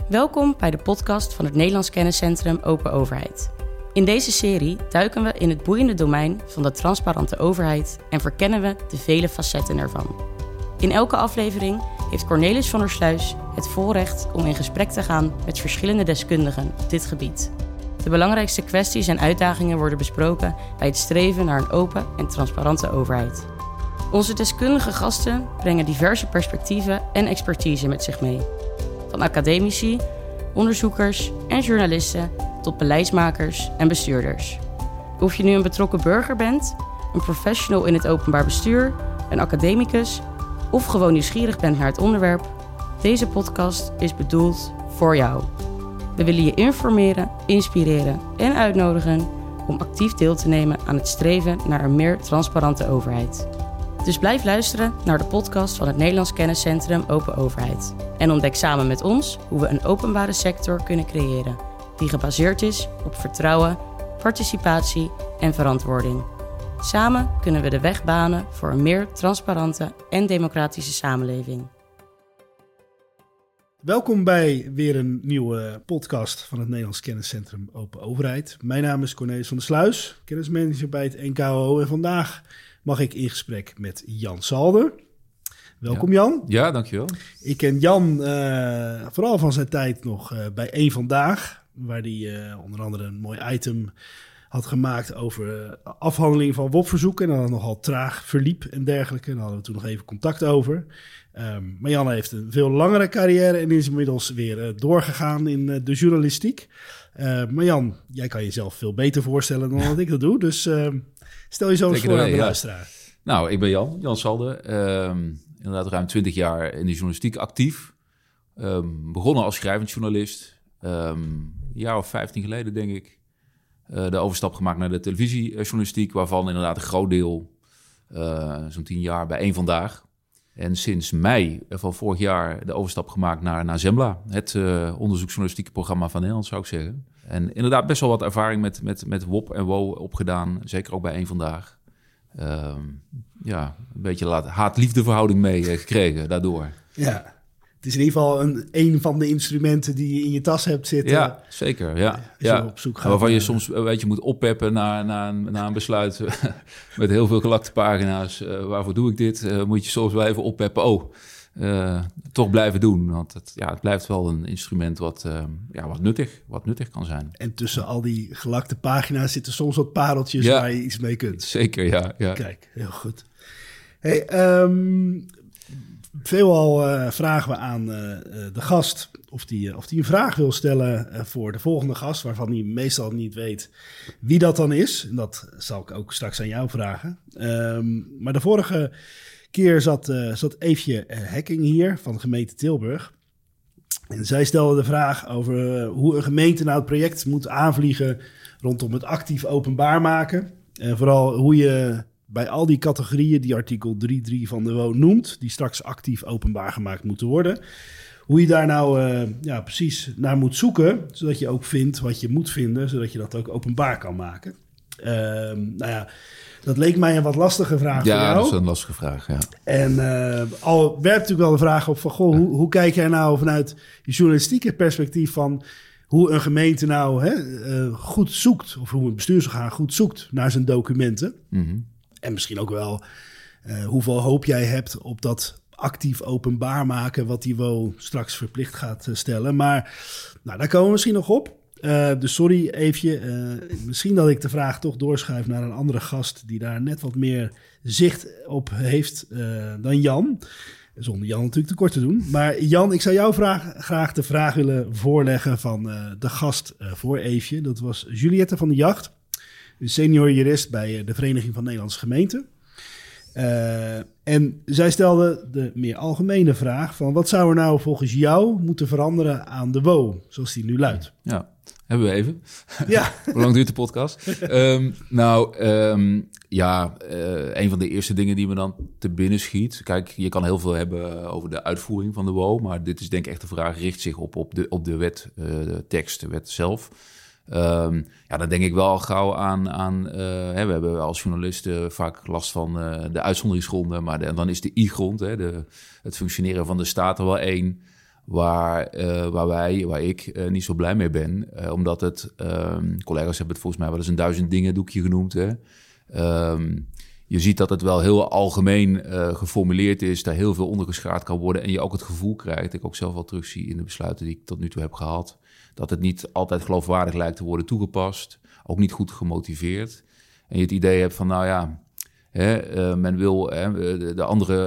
Welkom bij de podcast van het Nederlands Kenniscentrum Open Overheid. In deze serie duiken we in het boeiende domein van de transparante overheid en verkennen we de vele facetten ervan. In elke aflevering heeft Cornelis van der Sluis het voorrecht om in gesprek te gaan met verschillende deskundigen op dit gebied. De belangrijkste kwesties en uitdagingen worden besproken bij het streven naar een open en transparante overheid. Onze deskundige gasten brengen diverse perspectieven en expertise met zich mee. Van academici, onderzoekers en journalisten tot beleidsmakers en bestuurders. Of je nu een betrokken burger bent, een professional in het openbaar bestuur, een academicus of gewoon nieuwsgierig bent naar het onderwerp, deze podcast is bedoeld voor jou. We willen je informeren, inspireren en uitnodigen om actief deel te nemen aan het streven naar een meer transparante overheid. Dus blijf luisteren naar de podcast van het Nederlands Kenniscentrum Open Overheid. En ontdek samen met ons hoe we een openbare sector kunnen creëren die gebaseerd is op vertrouwen, participatie en verantwoording. Samen kunnen we de weg banen voor een meer transparante en democratische samenleving. Welkom bij weer een nieuwe podcast van het Nederlands Kenniscentrum Open Overheid. Mijn naam is Cornelis van der Sluis, kennismanager bij het NKO. En vandaag mag ik in gesprek met Jan Salder. Welkom Jan. Ja, dankjewel. Ik ken Jan vooral van zijn tijd nog bij Eén Vandaag, waar hij onder andere een mooi item had gemaakt over afhandeling van WOP-verzoeken. En dat het nogal traag verliep en dergelijke. Daar hadden we toen nog even contact over. Maar Jan heeft een veel langere carrière en is inmiddels weer doorgegaan in de journalistiek. Maar Jan, jij kan jezelf veel beter voorstellen dan dat ik dat doe. Dus stel je zo eens voor aan de luisteraar. Nou, ik ben Jan Salder. Inderdaad ruim 20 jaar in de journalistiek actief. Begonnen als schrijvend journalist. Een jaar of 15 geleden, denk ik. De overstap gemaakt naar de televisiejournalistiek, waarvan inderdaad een groot deel, zo'n 10 jaar, bij Eén Vandaag. En sinds mei van vorig jaar de overstap gemaakt naar Zembla. Het onderzoeksjournalistieke programma van Nederland, zou ik zeggen. En inderdaad best wel wat ervaring met WOP en WO opgedaan. Zeker ook bij Eén Vandaag. Een beetje haat-liefde verhouding mee gekregen daardoor. Ja, het is in ieder geval een van de instrumenten die je in je tas hebt zitten. Ja, zeker. Ja. Op zoek gaat, waarvan je soms een beetje moet oppeppen naar een besluit met heel veel gelakte pagina's. Waarvoor doe ik dit? Moet je soms wel even oppeppen. Toch blijven doen. Want het blijft wel een instrument wat nuttig kan zijn. En tussen al die gelakte pagina's zitten soms wat pareltjes waar je iets mee kunt. Zeker, ja. Kijk, heel goed. Hey, veelal vragen we aan de gast of die een vraag wil stellen voor de volgende gast, waarvan hij meestal niet weet wie dat dan is. En dat zal ik ook straks aan jou vragen. Maar de vorige keer zat Eefje Hekking hier van de gemeente Tilburg. En zij stelde de vraag over hoe een gemeente nou het project moet aanvliegen rondom het actief openbaar maken. En vooral hoe je bij al die categorieën die artikel 3.3 van de WO noemt, die straks actief openbaar gemaakt moeten worden, hoe je daar nou precies naar moet zoeken, zodat je ook vindt wat je moet vinden, zodat je dat ook openbaar kan maken. Dat leek mij een wat lastige vraag voor jou. Ja, dat is een lastige vraag, ja. En al werpt natuurlijk wel de vraag op van, hoe kijk jij nou vanuit je journalistieke perspectief van hoe een gemeente nou goed zoekt, of hoe een bestuursorgaan goed zoekt naar zijn documenten. Mm-hmm. En misschien ook wel hoeveel hoop jij hebt op dat actief openbaar maken, wat die WO straks verplicht gaat stellen. Maar daar komen we misschien nog op. Dus sorry Eefje, misschien dat ik de vraag toch doorschuif naar een andere gast die daar net wat meer zicht op heeft dan Jan. Zonder Jan natuurlijk tekort te doen. Maar Jan, ik zou jou graag de vraag willen voorleggen van de gast voor Eefje. Dat was Juliette van de Jacht, senior jurist bij de Vereniging van Nederlandse Gemeenten. En zij stelde de meer algemene vraag van wat zou er nou volgens jou moeten veranderen aan de WO, zoals die nu luidt? Ja, hebben we even. Ja. Hoe lang duurt de podcast? Een van de eerste dingen die me dan te binnen schiet. Kijk, je kan heel veel hebben over de uitvoering van de WO, maar dit is denk ik echt de vraag, richt zich op de wet, de tekst, de wet zelf. Dan denk ik wel gauw aan we hebben als journalisten vaak last van de uitzonderingsgronden, maar dan is de I-grond, het functioneren van de staat er wel één. waar ik niet zo blij mee ben. Omdat collega's hebben het volgens mij wel eens een 1000 dingen doekje genoemd. Hè? Je ziet dat het wel heel algemeen geformuleerd is, daar heel veel onder geschaard kan worden en je ook het gevoel krijgt, ik ook zelf wel terugzie in de besluiten die ik tot nu toe heb gehad, dat het niet altijd geloofwaardig lijkt te worden toegepast, ook niet goed gemotiveerd. En je het idee hebt van, nou ja, men wil de andere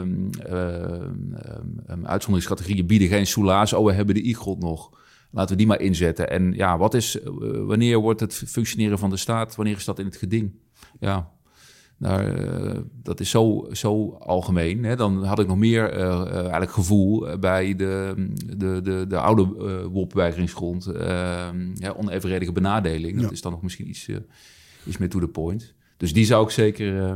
uitzonderingscategorieën bieden geen soelaas. Oh, we hebben de IGROT nog. Laten we die maar inzetten. En ja, wanneer wordt het functioneren van de staat, wanneer is dat in het geding? Ja, dat is zo algemeen. Hè? Dan had ik nog meer eigenlijk gevoel bij de oude WOP-weigeringsgrond. Onevenredige benadeling. Dat is dan nog misschien iets meer to the point. Dus die zou ik zeker...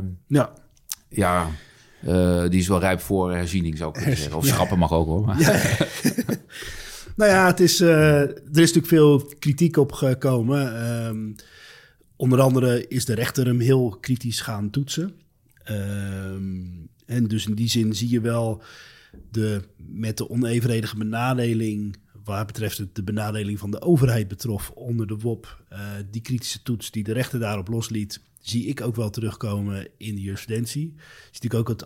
die is wel rijp voor herziening, zou ik kunnen zeggen. Of schrappen mag ook, hoor. Maar. Ja. Nou ja, er is natuurlijk veel kritiek op gekomen. Onder andere is de rechter hem heel kritisch gaan toetsen. En dus in die zin zie je wel met de onevenredige benadeling, waar betreft het de benadeling van de overheid betrof onder de WOP, die kritische toets die de rechter daarop losliet, zie ik ook wel terugkomen in de jurisprudentie. Je ziet natuurlijk ook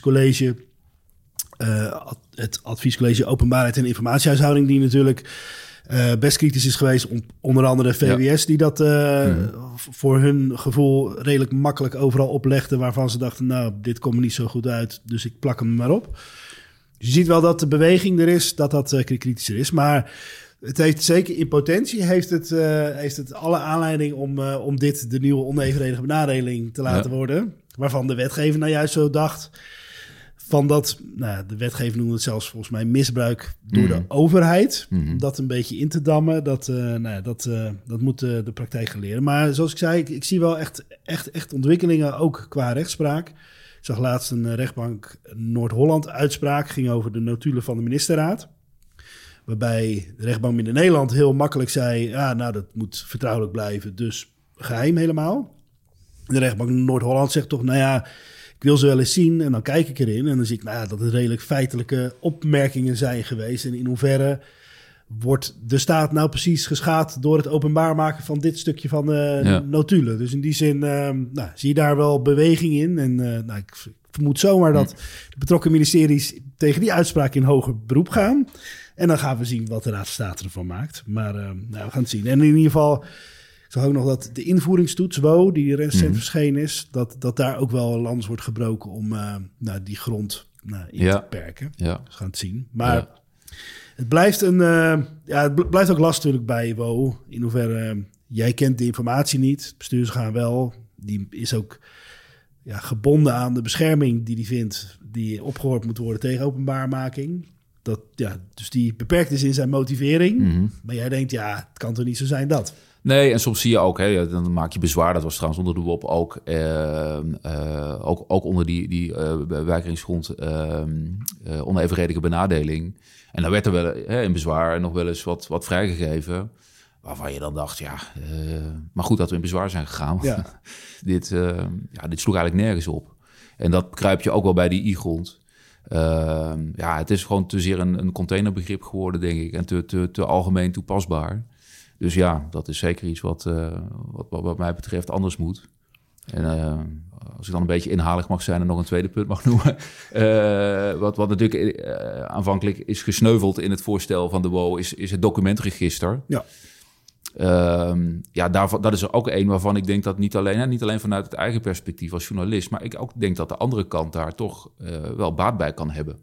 het adviescollege Openbaarheid en Informatiehuishouding, die natuurlijk best kritisch is geweest. Onder andere VWS, die dat voor hun gevoel redelijk makkelijk overal oplegde, waarvan ze dachten, nou, dit komt me niet zo goed uit, dus ik plak hem maar op. Dus je ziet wel dat de beweging er is, dat kritischer is. Maar het heeft zeker in potentie, heeft het alle aanleiding om dit de nieuwe onevenredige benadeling te laten worden. Waarvan de wetgever nou juist zo dacht van dat, de wetgever noemde het zelfs volgens mij misbruik door de overheid. Om dat een beetje in te dammen, dat moet de praktijk gaan leren. Maar zoals ik zei, ik zie wel echt ontwikkelingen ook qua rechtspraak. Ik zag laatst een rechtbank Noord-Holland uitspraak, ging over de notulen van de ministerraad. Waarbij de rechtbank Midden-Nederland heel makkelijk zei, dat moet vertrouwelijk blijven, dus geheim helemaal. De rechtbank Noord-Holland zegt toch, ik wil ze wel eens zien en dan kijk ik erin. En dan zie ik dat het redelijk feitelijke opmerkingen zijn geweest. En in hoeverre wordt de staat nou precies geschaad door het openbaar maken van dit stukje van de notulen. Dus in die zin zie je daar wel beweging in. En ik vermoed zomaar dat de betrokken ministeries tegen die uitspraak in hoger beroep gaan. En dan gaan we zien wat de Raad van State ervan maakt. Maar we gaan het zien. En in ieder geval, ik zag ook nog dat de invoeringstoets, WO, die recent verschenen is, dat daar ook wel lans wordt gebroken om die grond in te beperken. Ja. Dus we gaan het zien. Maar het blijft het blijft ook lastig natuurlijk bij WO. In hoeverre, jij kent de informatie niet, bestuursorgaan wel. Die is ook gebonden aan de bescherming die vindt, die opgehoord moet worden tegen openbaarmaking. Dus die beperkt is in zijn motivering. Maar jij denkt, het kan toch niet zo zijn dat? Nee, en soms zie je ook, dan maak je bezwaar. Dat was trouwens onder de WOP ook onder die weigeringsgrond onevenredige benadeling. En dan werd er wel in bezwaar nog wel eens wat vrijgegeven, waarvan je dan dacht, maar goed dat we in bezwaar zijn gegaan. Ja. Dit sloeg eigenlijk nergens op. En dat begrijp je ook wel bij die I-grond. Het is gewoon te zeer een containerbegrip geworden, denk ik. En te algemeen toepasbaar. Dus dat is zeker iets wat mij betreft anders moet. En als ik dan een beetje inhalig mag zijn en nog een tweede punt mag noemen. Wat natuurlijk aanvankelijk is gesneuveld in het voorstel van de WO is het documentregister. Ja. Dat is er ook een waarvan ik denk dat niet alleen vanuit het eigen perspectief als journalist, maar ik ook denk dat de andere kant daar toch wel baat bij kan hebben.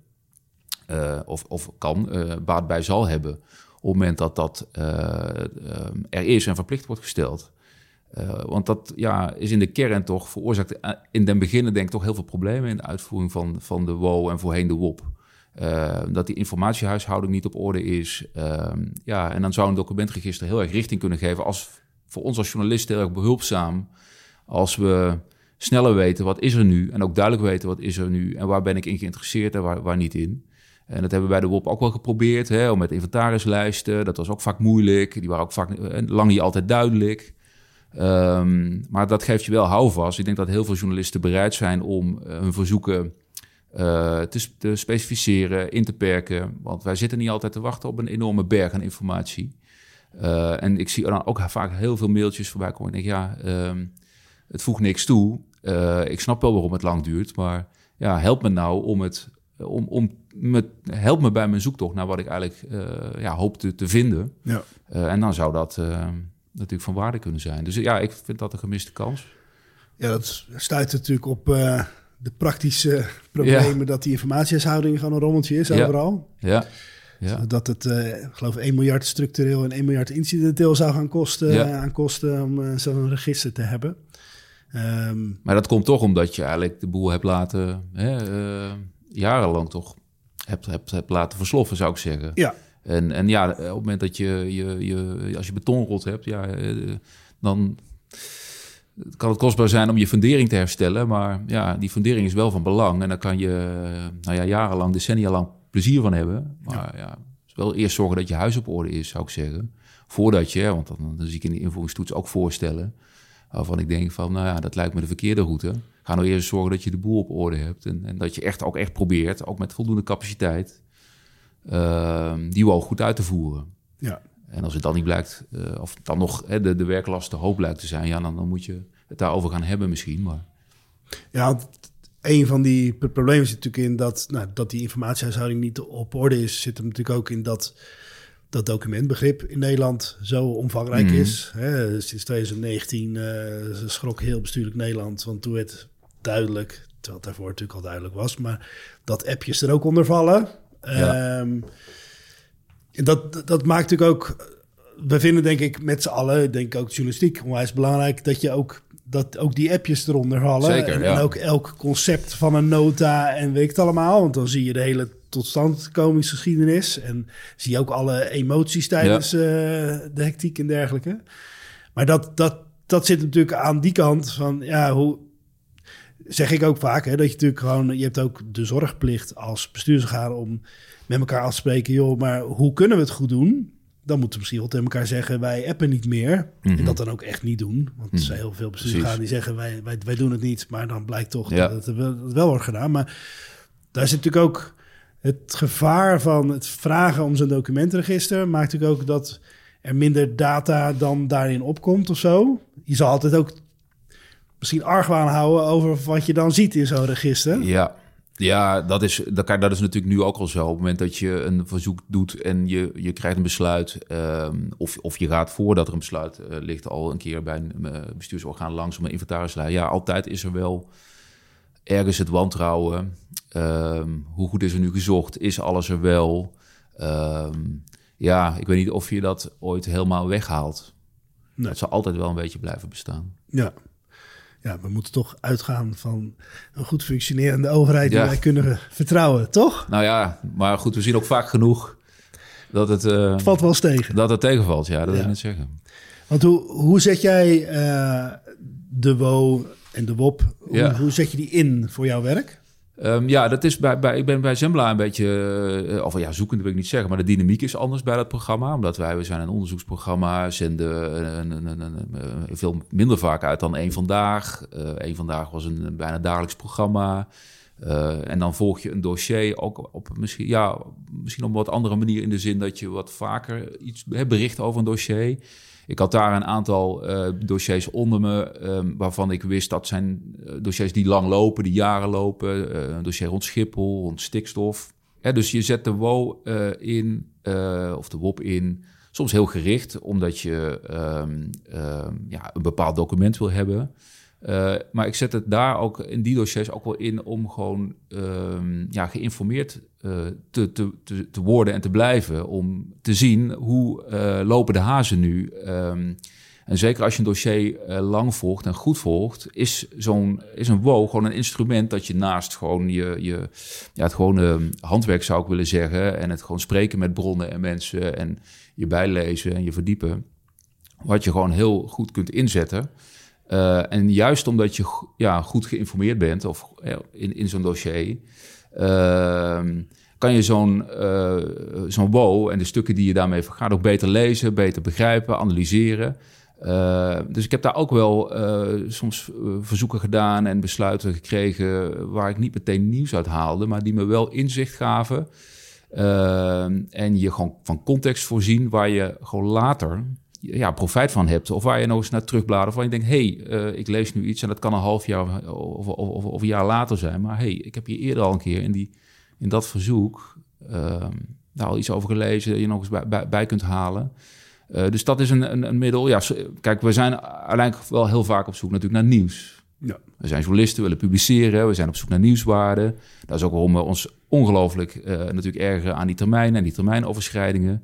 Baat bij zal hebben op het moment dat er is en verplicht wordt gesteld. Want dat is in de kern toch veroorzaakt in den beginnen denk ik toch heel veel problemen in de uitvoering van de WO en voorheen de WOP. Dat die informatiehuishouding niet op orde is. En dan zou een documentregister heel erg richting kunnen geven. Voor ons als journalisten heel erg behulpzaam. Als we sneller weten wat is er nu. En ook duidelijk weten wat is er nu. En waar ben ik in geïnteresseerd en waar niet in. En dat hebben we bij de WOP ook wel geprobeerd. Om met inventarislijsten. Dat was ook vaak moeilijk. Die waren ook vaak lang niet altijd duidelijk. Maar dat geeft je wel houvast. Ik denk dat heel veel journalisten bereid zijn om hun verzoeken te specificeren, in te perken. Want wij zitten niet altijd te wachten op een enorme berg aan informatie. En ik zie dan ook vaak heel veel mailtjes voorbij komen. Ik denk, het voegt niks toe. Ik snap wel waarom het lang duurt, maar help me nou help me bij mijn zoektocht naar wat ik eigenlijk hoop te vinden. Ja. En dan zou dat natuurlijk van waarde kunnen zijn. Dus ik vind dat een gemiste kans. Ja, dat stuit natuurlijk op de praktische problemen dat die informatiehuishouding gewoon een rommeltje is overal. Ja. Dat het, ik geloof 1 miljard structureel en 1 miljard incidenteel zou gaan kosten om zo'n register te hebben. Maar dat komt toch omdat je eigenlijk de boel hebt laten, jarenlang toch hebt laten versloffen, zou ik zeggen. Ja. En op het moment dat je als je betonrot hebt, dan kan het kostbaar zijn om je fundering te herstellen. Maar die fundering is wel van belang. En dan kan je jarenlang, decennia lang plezier van hebben. Maar wel eerst zorgen dat je huis op orde is, zou ik zeggen. Voordat je, want dan zie ik in de invoeringstoets ook voorstellen waarvan ik denk van, dat lijkt me de verkeerde route. Ga nou eerst zorgen dat je de boel op orde hebt. En dat je echt probeert, ook met voldoende capaciteit, die wel goed uit te voeren. Ja. En als het dan niet blijkt, of dan nog de werklast te hoog blijkt te zijn, dan moet je het daarover gaan hebben misschien. Maar ja, een van die problemen zit natuurlijk in dat die informatiehuishouding niet op orde is. Zit er natuurlijk ook in dat documentbegrip in Nederland zo omvangrijk is. Sinds 2019 schrok heel bestuurlijk Nederland, want toen werd duidelijk, terwijl het daarvoor natuurlijk al duidelijk was, maar dat appjes er ook onder vallen. Ja. Dat maakt natuurlijk ook, we vinden denk ik met z'n allen, denk ik ook journalistiek onwijs belangrijk, dat ook die appjes eronder vallen. Zeker, en ook elk concept van een nota en weet ik het allemaal. Want dan zie je de hele totstandkomingsgeschiedenis en zie je ook alle emoties tijdens de hectiek en dergelijke. Maar dat zit natuurlijk aan die kant van, hoe zeg ik ook vaak, dat je natuurlijk gewoon, je hebt ook de zorgplicht als bestuursorgaan om met elkaar af te spreken, joh, maar hoe kunnen we het goed doen? Dan moeten we misschien wel tegen elkaar zeggen, wij appen niet meer. Mm-hmm. En dat dan ook echt niet doen. Want er zijn heel veel bestuursorganen die zeggen, wij doen het niet. Maar dan blijkt toch dat het wel wordt gedaan. Maar daar zit natuurlijk ook het gevaar van het vragen om zo'n documentenregister. Maakt natuurlijk ook dat er minder data dan daarin opkomt of zo. Je zal altijd ook misschien argwaan houden over wat je dan ziet in zo'n register. Ja, dat is natuurlijk nu ook al zo. Op het moment dat je een verzoek doet en je krijgt een besluit, of je gaat voordat er een besluit ligt al een keer bij een bestuursorgaan langs om een inventaris te leiden. Ja, altijd is er wel ergens het wantrouwen. Hoe goed is er nu gezocht? Is alles er wel? Ik weet niet of je dat ooit helemaal weghaalt. Nee. Het zal altijd wel een beetje blijven bestaan. Ja, we moeten toch uitgaan van een goed functionerende overheid die wij kunnen vertrouwen, toch? Nou ja, maar goed, we zien ook vaak genoeg dat het valt wel eens tegen. Dat het tegenvalt, dat wil ik net zeggen. Want hoe zet jij de WO en de WOP, hoe zet je die in voor jouw werk? Dat is ik ben bij Zembla een beetje, zoekend wil ik niet zeggen, maar de dynamiek is anders bij dat programma. Omdat we zijn een onderzoeksprogramma, zenden veel minder vaak uit dan Eén Vandaag. Eén Vandaag was een bijna dagelijks programma. En dan volg je een dossier ook op misschien op een wat andere manier in de zin dat je wat vaker iets bericht over een dossier. Ik had daar een aantal dossiers onder me waarvan ik wist dat zijn dossiers die lang lopen, die jaren lopen. Een dossier rond Schiphol, rond stikstof. Dus je zet de WO in, of de WOP in, soms heel gericht, omdat je een bepaald document wil hebben. Maar ik zet het daar ook in die dossiers ook wel in om gewoon geïnformeerd te worden en te blijven. Om te zien hoe lopen de hazen nu. En zeker als je een dossier lang volgt en goed volgt, is een WO gewoon een instrument dat je naast gewoon het gewone handwerk zou ik willen zeggen. En het gewoon spreken met bronnen en mensen en je bijlezen en je verdiepen. Wat je gewoon heel goed kunt inzetten. En juist omdat je goed geïnformeerd bent of in zo'n dossier, kan je zo'n WO en de stukken die je daarmee vergaat ook beter lezen, beter begrijpen, analyseren. Dus ik heb daar ook wel soms verzoeken gedaan en besluiten gekregen waar ik niet meteen nieuws uit haalde, maar die me wel inzicht gaven. En je gewoon van context voorzien waar je gewoon later profijt van hebt. Of waar je nog eens naar terugbladert. Of waar je denkt, ik lees nu iets en dat kan een half jaar of een jaar later zijn. Maar ik heb hier eerder al een keer in dat verzoek daar al iets over gelezen, je nog eens bij kunt halen. Dus dat is een middel. Ja, kijk, we zijn uiteindelijk wel heel vaak op zoek natuurlijk naar nieuws. Ja. We zijn journalisten, we willen publiceren, we zijn op zoek naar nieuwswaarde. Dat is ook waarom we ons ongelooflijk natuurlijk ergeren aan die termijnen en die termijnoverschrijdingen.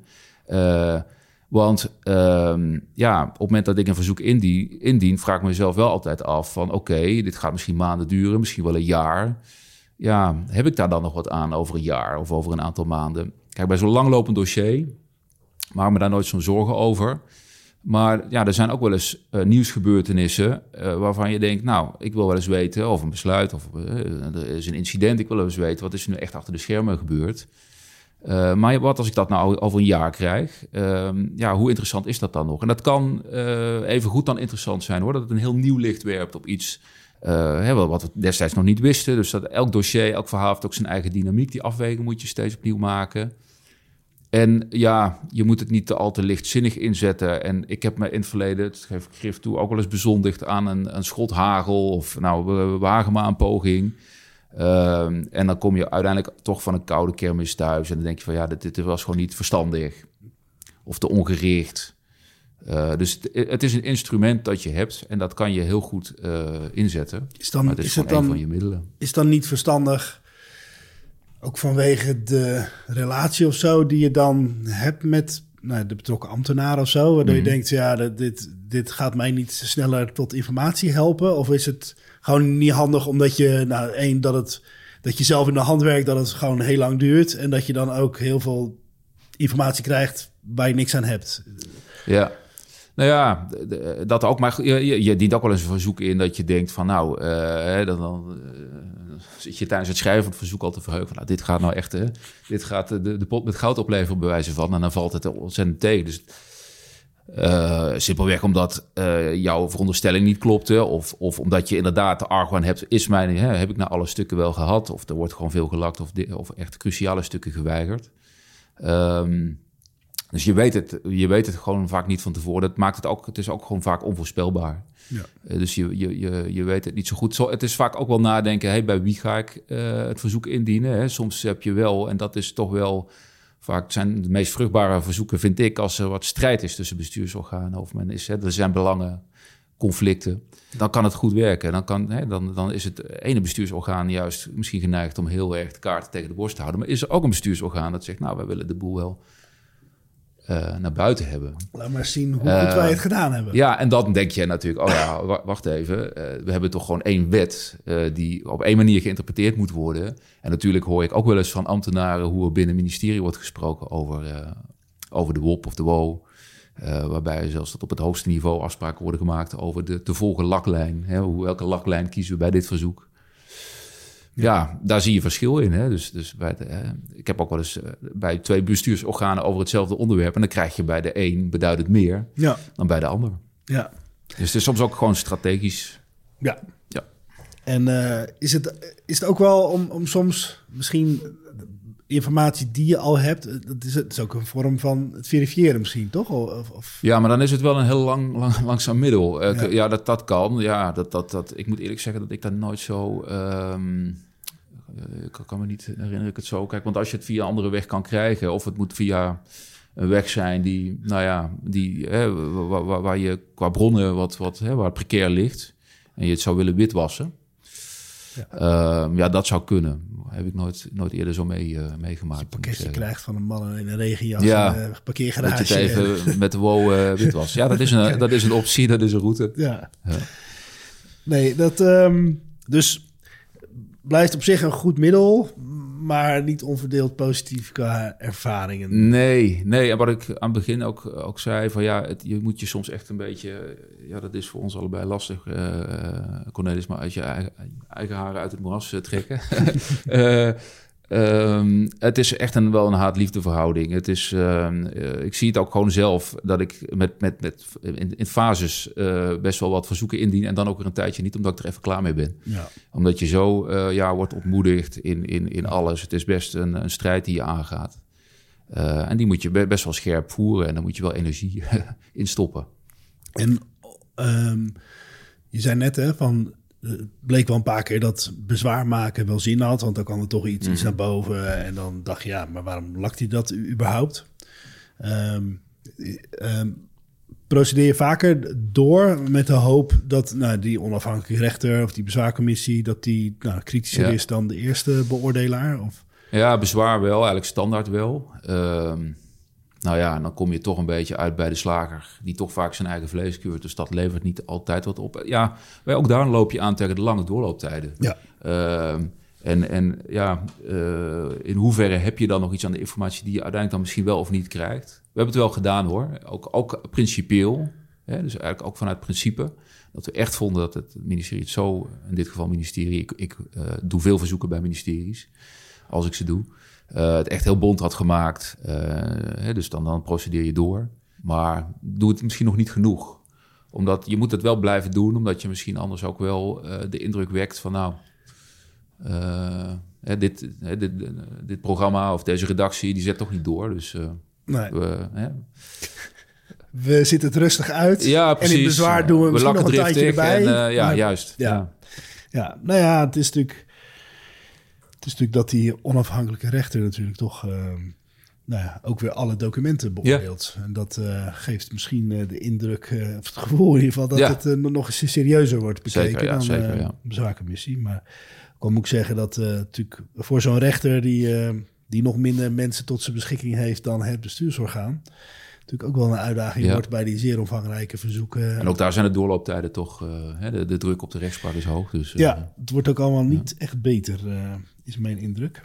Want op het moment dat ik een verzoek indien, vraag ik mezelf wel altijd af van oké, dit gaat misschien maanden duren, misschien wel een jaar. Ja, heb ik daar dan nog wat aan over een jaar of over een aantal maanden? Kijk, bij zo'n langlopend dossier maak me daar nooit zo'n zorgen over. Maar ja, er zijn ook wel eens nieuwsgebeurtenissen waarvan je denkt, nou, ik wil wel eens weten of een besluit of er is een incident. Ik wil wel eens weten, wat is er nu echt achter de schermen gebeurd? Maar wat als ik dat nou over een jaar krijg? Hoe interessant is dat dan nog? En dat kan even goed dan interessant zijn, hoor. Dat het een heel nieuw licht werpt op iets wat we destijds nog niet wisten. Dus dat elk dossier, elk verhaal heeft ook zijn eigen dynamiek. Die afweging moet je steeds opnieuw maken. En ja, je moet het niet te al te lichtzinnig inzetten. En ik heb me in het verleden, dat geef ik grif toe, ook wel eens bezondigd aan een schot hagel. Of nou, we wagen maar een poging. En dan kom je uiteindelijk toch van een koude kermis thuis. En dan denk je van ja, dit was gewoon niet verstandig. Of te ongericht. Dus het is een instrument dat je hebt. En dat kan je heel goed inzetten. Maar het is gewoon een van je middelen. Is het dan niet verstandig, ook vanwege de relatie of zo die je dan hebt met de betrokken ambtenaar of zo, waardoor je denkt, ja, dit gaat mij niet sneller tot informatie helpen? Of is het gewoon niet handig omdat je, dat je zelf in de hand werkt, dat het gewoon heel lang duurt en dat je dan ook heel veel informatie krijgt waar je niks aan hebt? Ja. Nou ja, dat ook. Maar je dient ook wel eens een verzoek in dat je denkt van dan zit je tijdens het schrijven van het verzoek al te verheugen. Nou, dit gaat nou echt, dit gaat de pot met goud opleveren bij wijze van. En dan valt het ontzettend tegen. Dus simpelweg omdat jouw veronderstelling niet klopte. Of omdat je inderdaad de argwaan hebt, heb ik nou alle stukken wel gehad? Of er wordt gewoon veel gelakt of echt cruciale stukken geweigerd. Dus je weet het gewoon vaak niet van tevoren. Dat maakt het is ook gewoon vaak onvoorspelbaar. Ja. Dus je weet het niet zo goed. Het is vaak ook wel nadenken, bij wie ga ik het verzoek indienen? Hè? Soms heb je wel, en dat is toch wel vaak zijn de meest vruchtbare verzoeken, vind ik, als er wat strijd is tussen bestuursorganen of er zijn belangenconflicten. Dan kan het goed werken. Dan is het ene bestuursorgaan juist misschien geneigd om heel erg de kaarten tegen de borst te houden. Maar is er ook een bestuursorgaan dat zegt, nou, wij willen de boel wel naar buiten hebben. Laat maar zien hoe goed wij het gedaan hebben. Ja, en dan denk je natuurlijk, wacht even. We hebben toch gewoon één wet die op één manier geïnterpreteerd moet worden. En natuurlijk hoor ik ook wel eens van ambtenaren hoe er binnen het ministerie wordt gesproken over de WOP of de WO. Waarbij zelfs tot op het hoogste niveau afspraken worden gemaakt over de te volgen laklijn. Welke laklijn kiezen we bij dit verzoek? Ja, daar zie je verschil in. Hè? Dus ik heb ook wel eens bij 2 bestuursorganen over hetzelfde onderwerp. En dan krijg je bij de een beduidend meer dan bij de ander. Ja. Dus het is soms ook gewoon strategisch. Ja. En is het ook wel om soms misschien informatie die je al hebt, dat is ook een vorm van het verifiëren misschien, toch? Of... Ja, maar dan is het wel een heel langzaam middel. Ja, dat kan. Ja, ik moet eerlijk zeggen dat ik daar nooit zo... ik kan me niet herinneren ik het zo... Kijk, want als je het via een andere weg kan krijgen, of het moet via een weg zijn die waar je qua bronnen waar het precair ligt en je het zou willen witwassen. Dat zou kunnen. Heb ik nooit eerder zo meegemaakt. Als je een pakketje krijgt van een man in een regenjas en een parkeergarage. Dat je het even met de WO witwas. Ja, dat is een optie, dat is een route. Ja. Nee, dat dus blijft op zich een goed middel, maar niet onverdeeld positief qua ervaringen. Nee. En wat ik aan het begin ook zei, van je moet je soms echt een beetje... Ja, dat is voor ons allebei lastig, Cornelis, maar uit je eigen haren uit het moeras trekken. Het is echt wel een haat-liefde verhouding. Het is, ik zie het ook gewoon zelf, dat ik in fases best wel wat verzoeken indien en dan ook weer een tijdje niet, omdat ik er even klaar mee ben. Ja. Omdat je zo wordt ontmoedigd in alles. Het is best een strijd die je aangaat. En die moet je best wel scherp voeren en dan moet je wel energie in stoppen. En je zei net, hè, van het bleek wel een paar keer dat bezwaar maken wel zin had, want dan kwam er toch iets naar boven en dan dacht je, ja, maar waarom lakt hij dat überhaupt? Procedeer je vaker door met de hoop dat die onafhankelijke rechter of die bezwaarcommissie, dat die kritischer is dan de eerste beoordelaar? Of? Ja, bezwaar wel, eigenlijk standaard wel. En dan kom je toch een beetje uit bij de slager, die toch vaak zijn eigen vlees keurt. Dus dat levert niet altijd wat op. Ja, ook daar loop je aan tegen de lange doorlooptijden. Ja. In hoeverre heb je dan nog iets aan de informatie die je uiteindelijk dan misschien wel of niet krijgt? We hebben het wel gedaan hoor, ook principieel. Hè? Dus eigenlijk ook vanuit principe. Dat we echt vonden dat het ministerie het zo, in dit geval ministerie, ik doe veel verzoeken bij ministeries, als ik ze doe. Het echt heel bond had gemaakt. Dus dan procedeer je door. Maar doe het misschien nog niet genoeg. Omdat je moet het wel blijven doen, omdat je misschien anders ook wel de indruk wekt van dit programma of deze redactie, die zet toch niet door. Dus nee. We zitten het rustig uit. Ja, precies. En in bezwaar doen we misschien nog een tijdje erbij. Juist. Ja, het is natuurlijk dat die onafhankelijke rechter natuurlijk toch ook weer alle documenten beoordeelt. Ja. En dat geeft misschien de indruk, of het gevoel in ieder geval, dat het nog eens serieuzer wordt bekeken dan de bezwaarcommissie. Maar ik moet zeggen dat natuurlijk voor zo'n rechter die nog minder mensen tot zijn beschikking heeft dan het bestuursorgaan, natuurlijk ook wel een uitdaging wordt bij die zeer omvangrijke verzoeken. En ook daar zijn de doorlooptijden toch, de druk op de rechtspraak is hoog. Dus, het wordt ook allemaal niet echt beter, is mijn indruk.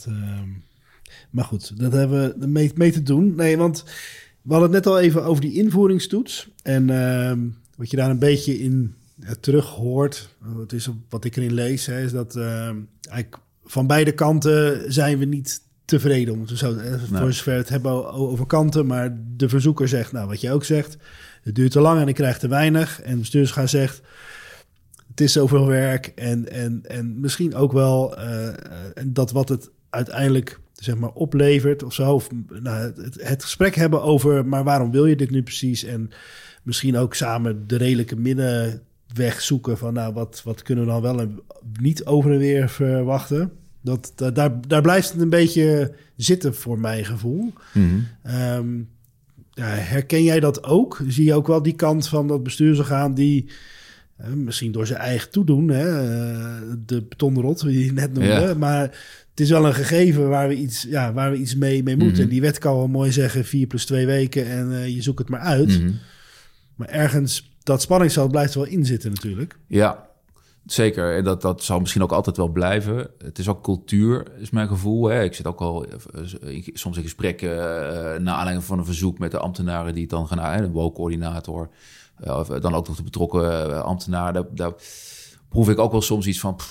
Maar goed, dat hebben we mee te doen. Nee, want we hadden het net al even over die invoeringstoets. En wat je daar een beetje in terug hoort, het is wat ik erin lees, is dat eigenlijk van beide kanten zijn we niet tevreden, om het zo voor zover we het hebben over kanten. Maar de verzoeker zegt, wat jij ook zegt, het duurt te lang en ik krijg te weinig. En de bestuursgaan zegt, het is zoveel werk en misschien ook wel dat wat het uiteindelijk oplevert of zo. Of, het gesprek hebben over, maar waarom wil je dit nu precies? En misschien ook samen de redelijke middenweg zoeken van wat kunnen we dan wel en niet over en weer verwachten. Daar blijft het een beetje zitten voor mijn gevoel. Mm-hmm. Herken jij dat ook? Zie je ook wel die kant van dat bestuursorgaan die misschien door zijn eigen toedoen, de betonrot, die je net noemde, maar het is wel een gegeven waar we iets mee moeten. Mm-hmm. En die wet kan wel mooi zeggen 4 + 2 weken en je zoekt het maar uit. Mm-hmm. Maar ergens, dat spanningsveld blijft er wel in zitten natuurlijk. Ja, zeker. En dat zal misschien ook altijd wel blijven. Het is ook cultuur, is mijn gevoel. Hè. Ik zit ook al soms in gesprekken naar aanleiding van een verzoek met de ambtenaren die het dan gaan, een WO-coördinator, of dan ook nog de betrokken ambtenaar. Daar proef ik ook wel soms iets van,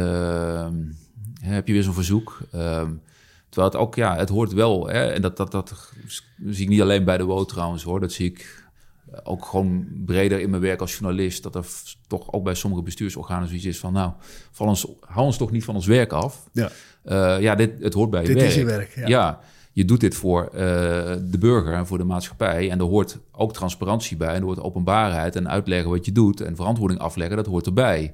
heb je weer zo'n verzoek? Terwijl het ook, het hoort wel. Hè. En dat zie ik niet alleen bij de WO trouwens hoor. Dat zie ik ook gewoon breder in mijn werk als journalist, dat er toch ook bij sommige bestuursorganen zoiets is van, hou ons toch niet van ons werk af. Ja, het hoort bij je werk. Dit is je werk, ja. Je doet dit voor de burger en voor de maatschappij. En er hoort ook transparantie bij. En er hoort openbaarheid en uitleggen wat je doet en verantwoording afleggen, dat hoort erbij.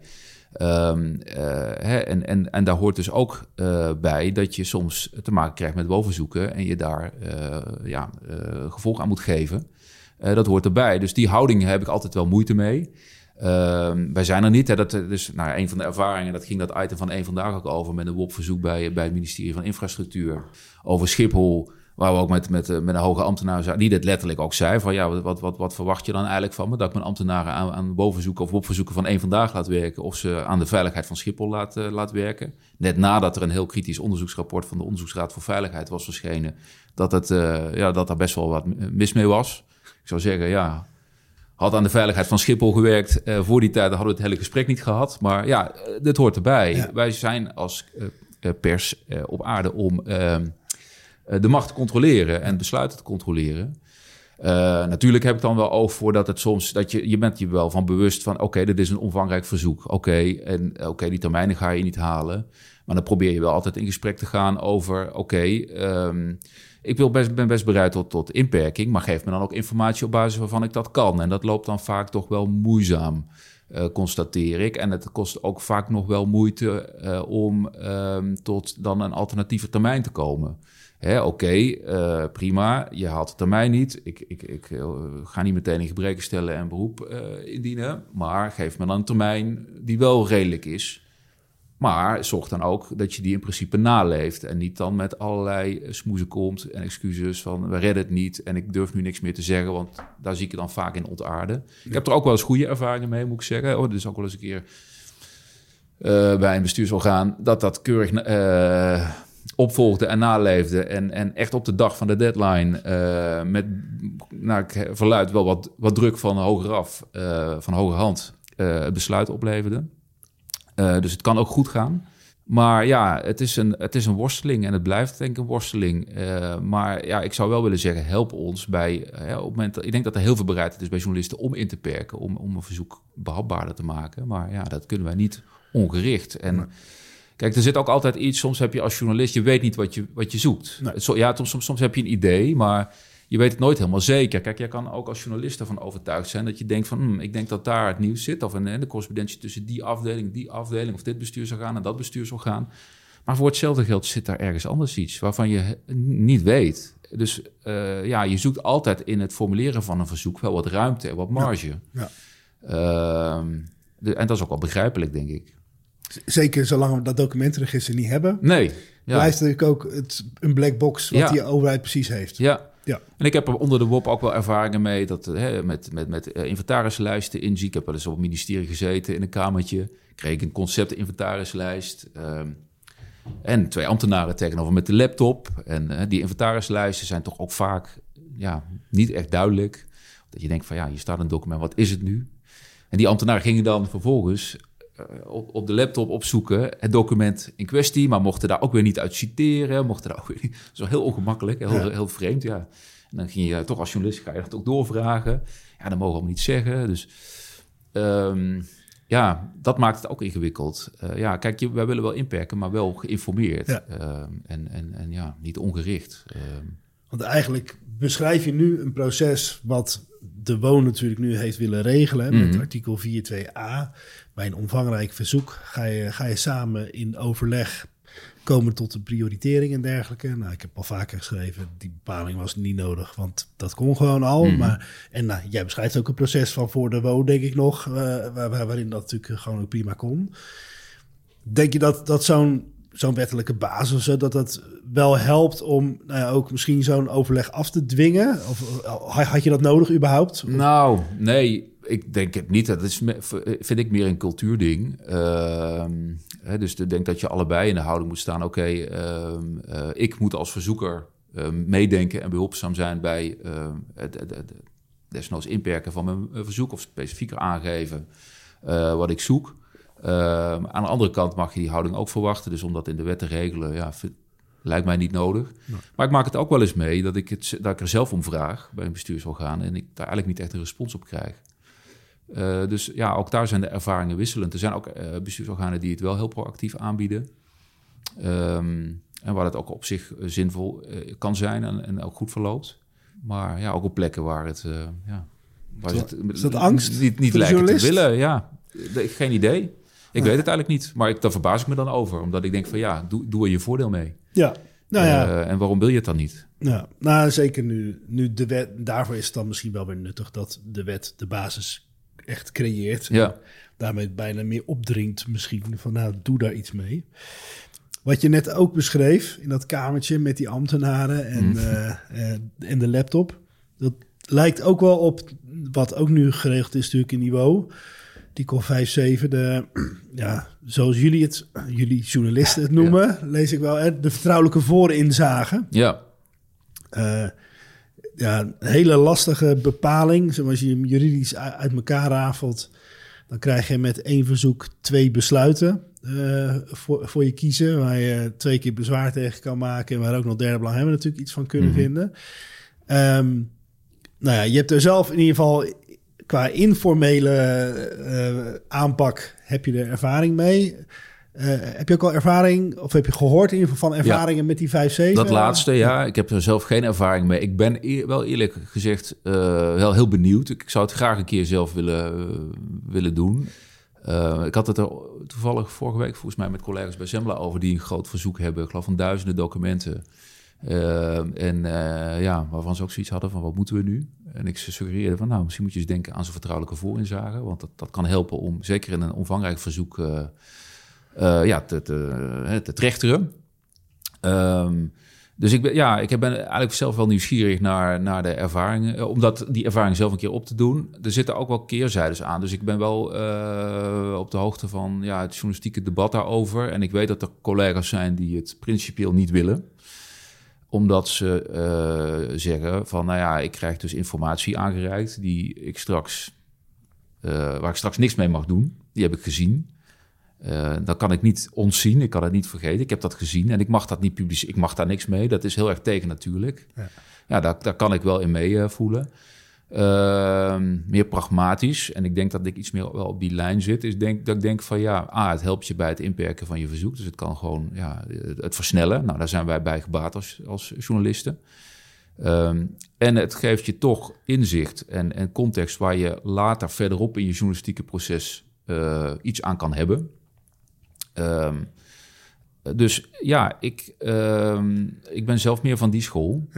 En daar hoort dus ook bij dat je soms te maken krijgt met WO-verzoeken en je daar gevolg aan moet geven. Dat hoort erbij. Dus die houding heb ik altijd wel moeite mee. Wij zijn er niet. Hè. Dat is een van de ervaringen. Dat ging dat item van Eén Vandaag ook over met een WOP-verzoek bij het ministerie van Infrastructuur over Schiphol. Waar we ook met een hoge ambtenaar zaten, die dit letterlijk ook zei. Van wat verwacht je dan eigenlijk van me? Dat ik mijn ambtenaren aan WO-verzoeken of WOP-verzoeken van Eén Vandaag laat werken. Of ze aan de veiligheid van Schiphol laat werken. Net nadat er een heel kritisch onderzoeksrapport van de Onderzoeksraad voor Veiligheid was verschenen. Dat daar best wel wat mis mee was. Ik zou zeggen, had aan de veiligheid van Schiphol gewerkt. Voor die tijd hadden we het hele gesprek niet gehad. Maar dit hoort erbij. Ja. Wij zijn als pers op aarde om de macht te controleren en besluiten te controleren. Natuurlijk heb ik dan wel oog voor dat het soms... dat je bent je wel van bewust van... oké, dit is een omvangrijk verzoek. Oké, die termijnen ga je niet halen. Maar dan probeer je wel altijd in gesprek te gaan over... ik ben best bereid tot inperking... maar geef me dan ook informatie op basis waarvan ik dat kan. En dat loopt dan vaak toch wel moeizaam, constateer ik. En het kost ook vaak nog wel moeite om tot dan een alternatieve termijn te komen... Prima, je haalt de termijn niet. Ik ga niet meteen in gebreken stellen en beroep indienen. Maar geef me dan een termijn die wel redelijk is. Maar zorg dan ook dat je die in principe naleeft. En niet dan met allerlei smoezen komt en excuses van... we redden het niet en ik durf nu niks meer te zeggen... want daar zie ik het dan vaak in ontaarden. Ik heb er ook wel eens goede ervaringen mee, moet ik zeggen. Er is ook wel eens een keer bij een bestuursorgaan... dat keurig... opvolgde en naleefde en echt op de dag van de deadline... met, naar ik verluid, wel wat druk van hogeraf, van hogerhand... het besluit opleverde. Dus het kan ook goed gaan. Maar ja, het is een worsteling en het blijft denk ik een worsteling. Maar ja, ik zou wel willen zeggen, help ons bij... op het moment, ik denk dat er heel veel bereidheid is bij journalisten om in te perken... om een verzoek behapbaarder te maken. Maar ja, dat kunnen wij niet ongericht. En... Kijk, er zit ook altijd iets... Soms heb je als journalist... je weet niet wat je zoekt. Nee. Soms heb je een idee... maar je weet het nooit helemaal zeker. Kijk, jij kan ook als journalist ervan overtuigd zijn... dat je denkt van... ik denk dat daar het nieuws zit... of de correspondentie tussen die afdeling... of dit bestuursorgaan en dat bestuursorgaan. Maar voor hetzelfde geld zit daar ergens anders iets... waarvan je niet weet. Dus je zoekt altijd in het formuleren van een verzoek... wel wat ruimte en wat marge. Ja. En dat is ook wel begrijpelijk, denk ik. Zeker zolang we dat documentenregister niet hebben... Nee, ja. Blijft natuurlijk ook een black box... wat die overheid precies heeft. Ja. En ik heb er onder de WOP ook wel ervaringen mee... dat met inventarislijsten inzien. Ik heb wel eens op het ministerie gezeten in een kamertje. Kreeg ik een concept-inventarislijst... en 2 ambtenaren tegenover met de laptop. En die inventarislijsten zijn toch ook vaak niet echt duidelijk. Dat je denkt van hier staat een document, wat is het nu? En die ambtenaren gingen dan vervolgens... op de laptop opzoeken, het document in kwestie... maar mochten daar ook weer niet uit citeren. Dat is wel heel ongemakkelijk, heel vreemd, ja. En dan ging je toch als journalist, ga je dat ook doorvragen. Ja, dat mogen we allemaal niet zeggen. Dus dat maakt het ook ingewikkeld. Kijk, wij willen wel inperken, maar wel geïnformeerd. Ja. En niet ongericht. Want eigenlijk beschrijf je nu een proces... wat de WOON natuurlijk nu heeft willen regelen... met artikel 4.2a... Bij een omvangrijk verzoek ga je samen in overleg komen tot een prioritering en dergelijke. Nou, ik heb al vaker geschreven, die bepaling was niet nodig, want dat kon gewoon al. Jij beschrijft ook een proces van voor de WO, denk ik nog, waarin dat natuurlijk gewoon ook prima kon. Denk je dat zo'n wettelijke basis, dat wel helpt om ook misschien zo'n overleg af te dwingen? Of had je dat nodig überhaupt? Nou, nee. Ik denk het niet. Dat vind ik meer een cultuurding. Dus ik denk dat je allebei in de houding moet staan. Ik moet als verzoeker meedenken en behulpzaam zijn... bij het desnoods inperken van mijn verzoek... of specifieker aangeven wat ik zoek. Aan de andere kant mag je die houding ook verwachten. Dus om dat in de wet te regelen... lijkt mij niet nodig. Nee. Maar ik maak het ook wel eens mee dat ik er zelf om vraag... bij een bestuursorgaan... en ik daar eigenlijk niet echt een respons op krijg. Dus ook daar zijn de ervaringen wisselend. Er zijn ook bestuursorganen die het wel heel proactief aanbieden. En waar het ook op zich zinvol kan zijn en ook goed verloopt. Maar ook op plekken waar het... is dat angst? Niet lijken te willen, geen idee. Ik weet het eigenlijk niet. Maar daar verbaas ik me dan over. Omdat ik denk van doe er je voordeel mee. Ja. En waarom wil je het dan niet? Ja, nou zeker nu de wet... Daarvoor is het dan misschien wel weer nuttig dat de wet de basis echt creëert. Ja. Daarmee bijna meer opdringt misschien van doe daar iets mee. Wat je net ook beschreef in dat kamertje met die ambtenaren en de laptop. Dat lijkt ook wel op wat ook nu geregeld is natuurlijk in die WO. Artikel 5.7, zoals jullie journalisten het noemen, lees ik wel, de vertrouwelijke voorinzage. Ja. Een hele lastige bepaling, zoals je hem juridisch uit elkaar rafelt. dan krijg je met 1 verzoek 2 besluiten voor je kiezen, waar je 2 keer bezwaar tegen kan maken en waar ook nog derde belanghebbenden natuurlijk iets van kunnen vinden. Nou ja, je hebt er zelf in ieder geval qua informele aanpak heb je er ervaring mee. Heb je ook al ervaring, of heb je gehoord in ieder geval van ervaringen met die 5-7? Dat laatste, ja. Ik heb er zelf geen ervaring mee. Ik ben wel eerlijk gezegd wel heel benieuwd. Ik zou het graag een keer zelf willen doen. Ik had het er toevallig vorige week volgens mij met collega's bij Zembla over, die een groot verzoek hebben. Ik geloof van duizenden documenten. Waarvan ze ook zoiets hadden van wat moeten we nu? En ik suggereerde van misschien moet je eens denken aan zo'n vertrouwelijke voorinzage. Want dat kan helpen om zeker in een omvangrijk verzoek te trechteren. Dus ik ben eigenlijk zelf wel nieuwsgierig naar de ervaring. Omdat die ervaring zelf een keer op te doen. Er zitten ook wel keerzijdes aan. Dus ik ben wel op de hoogte van het journalistieke debat daarover. En ik weet dat er collega's zijn die het principieel niet willen. Omdat ze zeggen van ik krijg dus informatie aangereikt waar ik straks niks mee mag doen. Die heb ik gezien. Dat kan ik niet ontzien, ik kan het niet vergeten. Ik heb dat gezien en ik mag dat niet publiceren. Ik mag daar niks mee, dat is heel erg tegen natuurlijk. Daar kan ik wel in mee voelen. Meer pragmatisch, en ik denk dat ik iets meer wel op die lijn zit, is dat ik denk van het helpt je bij het inperken van je verzoek. Dus het kan gewoon het versnellen. Nou, daar zijn wij bij gebaat als journalisten. En het geeft je toch inzicht en context waar je later verderop in je journalistieke proces iets aan kan hebben. Ik ben zelf meer van die school.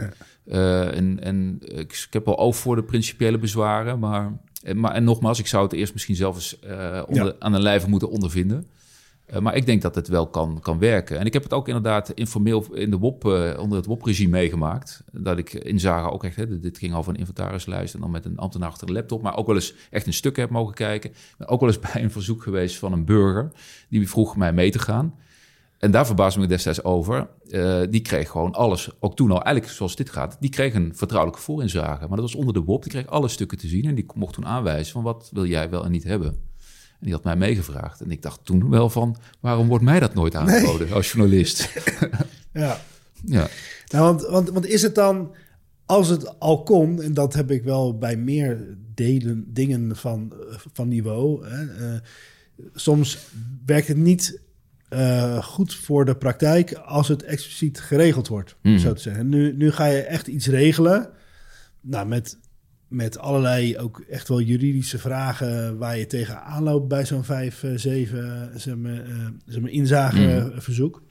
Ik heb wel oog voor de principiële bezwaren, maar nogmaals, ik zou het eerst misschien zelf eens aan een lijve moeten ondervinden. Maar ik denk dat het wel kan werken. En ik heb het ook inderdaad informeel in de WOP, onder het WOP-regime meegemaakt. Dat ik inzage ook echt, dit ging over een inventarislijst en dan met een ambtenaar achter de laptop, maar ook wel eens echt in stukken heb mogen kijken. Ik ben ook wel eens bij een verzoek geweest van een burger die vroeg mij mee te gaan. En daar verbaasde me destijds over. Die kreeg gewoon alles, ook toen al, eigenlijk zoals dit gaat, die kreeg een vertrouwelijke voorinzage. Maar dat was onder de WOP, die kreeg alle stukken te zien en die mocht toen aanwijzen van wat wil jij wel en niet hebben. En die had mij meegevraagd. En ik dacht toen wel van, waarom wordt mij dat nooit aangeboden als journalist? Ja. Nou, want is het dan, als het al kon, en dat heb ik wel bij meer dingen van niveau, soms werkt het niet goed voor de praktijk als het expliciet geregeld wordt, zo te zeggen. Nu ga je echt iets regelen, met allerlei ook echt wel juridische vragen waar je tegenaan loopt bij zo'n 5-7 inzageverzoek.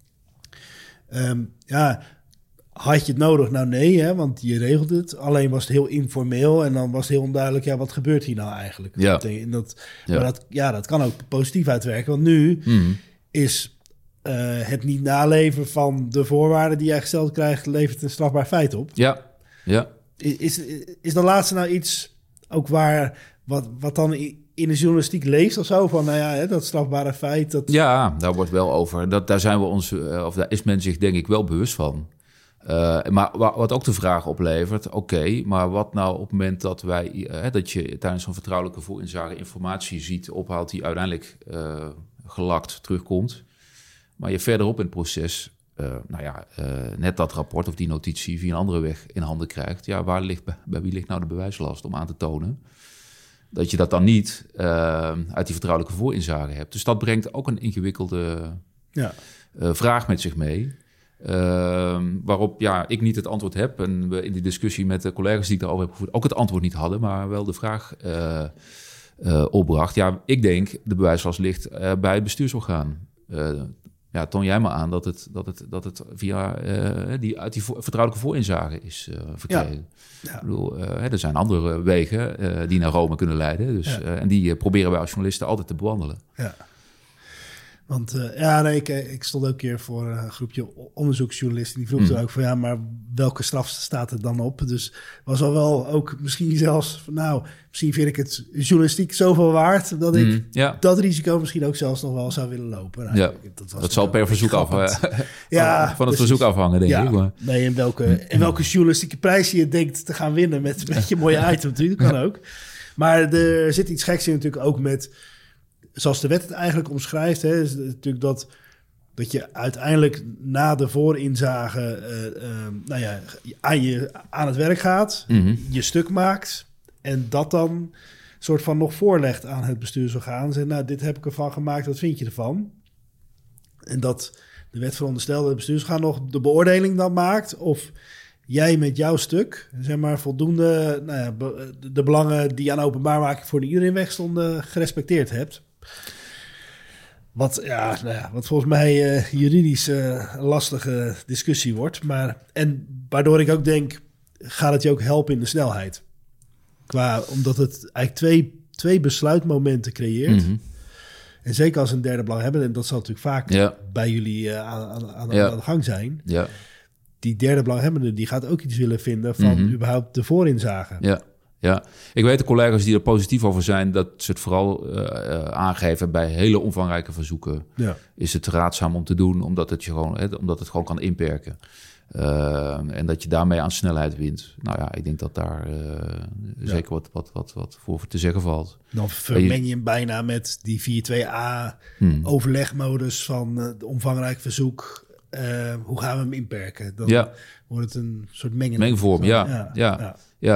Had je het nodig? Nou nee, hè, want je regelt het. Alleen was het heel informeel en dan was het heel onduidelijk, wat gebeurt hier nou eigenlijk? Ja. Maar dat kan ook positief uitwerken, want nu is het niet naleven van de voorwaarden die jij gesteld krijgt, levert een strafbaar feit op. Ja. Is de laatste nou iets ook wat dan in de journalistiek leest of zo? Van dat strafbare feit. Dat... Ja, daar wordt wel over. Daar zijn we ons, of daar is men zich denk ik wel bewust van. Maar wat ook de vraag oplevert, maar wat nou op het moment dat dat je tijdens zo'n vertrouwelijke voorinzage informatie ziet, ophaalt die uiteindelijk gelakt terugkomt, maar je verderop in het proces net dat rapport of die notitie via een andere weg in handen krijgt. Ja, bij wie ligt nou de bewijslast om aan te tonen dat je dat dan niet uit die vertrouwelijke voorinzage hebt. Dus dat brengt ook een ingewikkelde vraag met zich mee. Waarop ik niet het antwoord heb. En we in die discussie met de collega's die ik daarover heb gevoerd ook het antwoord niet hadden, maar wel de vraag opbracht. Ja, ik denk de bewijslast ligt bij het bestuursorgaan. Toon jij maar aan dat het via uit die vertrouwelijke voorinzage is verkregen. Ja. Ik bedoel, er zijn andere wegen die naar Rome kunnen leiden. Dus, en die proberen wij als journalisten altijd te bewandelen. Ja. Want ik stond ook een keer voor een groepje onderzoeksjournalisten. Die vroeg toen ook van maar welke straf staat er dan op? Dus was al wel ook misschien zelfs misschien vind ik het journalistiek zoveel waard dat ik dat risico misschien ook zelfs nog wel zou willen lopen. Dat zal per verzoek van het verzoek afhangen, denk ik. Maar. Nee, in welke journalistieke prijs je denkt te gaan winnen met je mooie item natuurlijk, kan ook. Maar er zit iets geks in natuurlijk ook met, zoals de wet het eigenlijk omschrijft, hè, is natuurlijk dat je uiteindelijk na de voorinzage aan het werk gaat, je stuk maakt en dat dan soort van nog voorlegt aan het bestuursorgaan. Zeg, nou, dit heb ik ervan gemaakt, wat vind je ervan? En dat de wet veronderstelt dat het bestuursorgaan nog de beoordeling dan maakt of jij met jouw stuk, zeg maar, voldoende de belangen die aan openbaarmaking voor iedereen weg stonden gerespecteerd hebt. Wat volgens mij juridisch een lastige discussie wordt. En waardoor ik ook denk, gaat het je ook helpen in de snelheid? Omdat het eigenlijk twee besluitmomenten creëert. Mm-hmm. En zeker als een derde belanghebber, en dat zal natuurlijk vaak bij jullie aan de gang zijn. Ja. Die derde belanghebbende die gaat ook iets willen vinden van überhaupt de voorinzage. Ja, ik weet de collega's die er positief over zijn, dat ze het vooral aangeven bij hele omvangrijke verzoeken. Ja. Is het raadzaam om te doen, omdat het gewoon kan inperken. En dat je daarmee aan snelheid wint. Nou ja, ik denk dat daar zeker wat voor te zeggen valt. Dan vermeng je hem bijna met die 4.2a overlegmodus van de omvangrijk verzoek. Hoe gaan we hem inperken? Dan wordt het een soort mengvorm. Ja.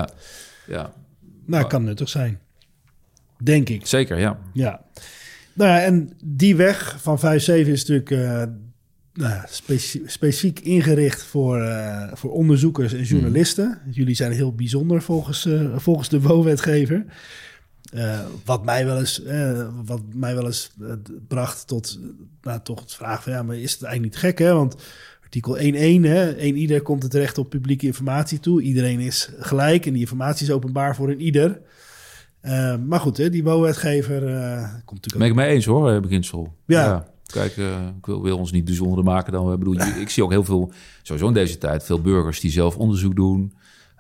Nou, kan nuttig zijn. Denk ik. Zeker, ja. Nou ja, en die weg van 5-7 is natuurlijk specifiek ingericht voor onderzoekers en journalisten. Jullie zijn heel bijzonder volgens de WO-wetgever. Wat mij wel eens bracht tot toch het vraag van, maar is het eigenlijk niet gek, hè? Want artikel 1.1, ieder komt het recht op publieke informatie toe. Iedereen is gelijk en die informatie is openbaar voor een ieder. Maar goed, die WO-wetgever komt natuurlijk... Ben ik mee eens hoor, beginsel. Ja. Kijk, ik wil ons niet bijzonder maken dan. Ik zie ook heel veel, sowieso in deze tijd, veel burgers die zelf onderzoek doen.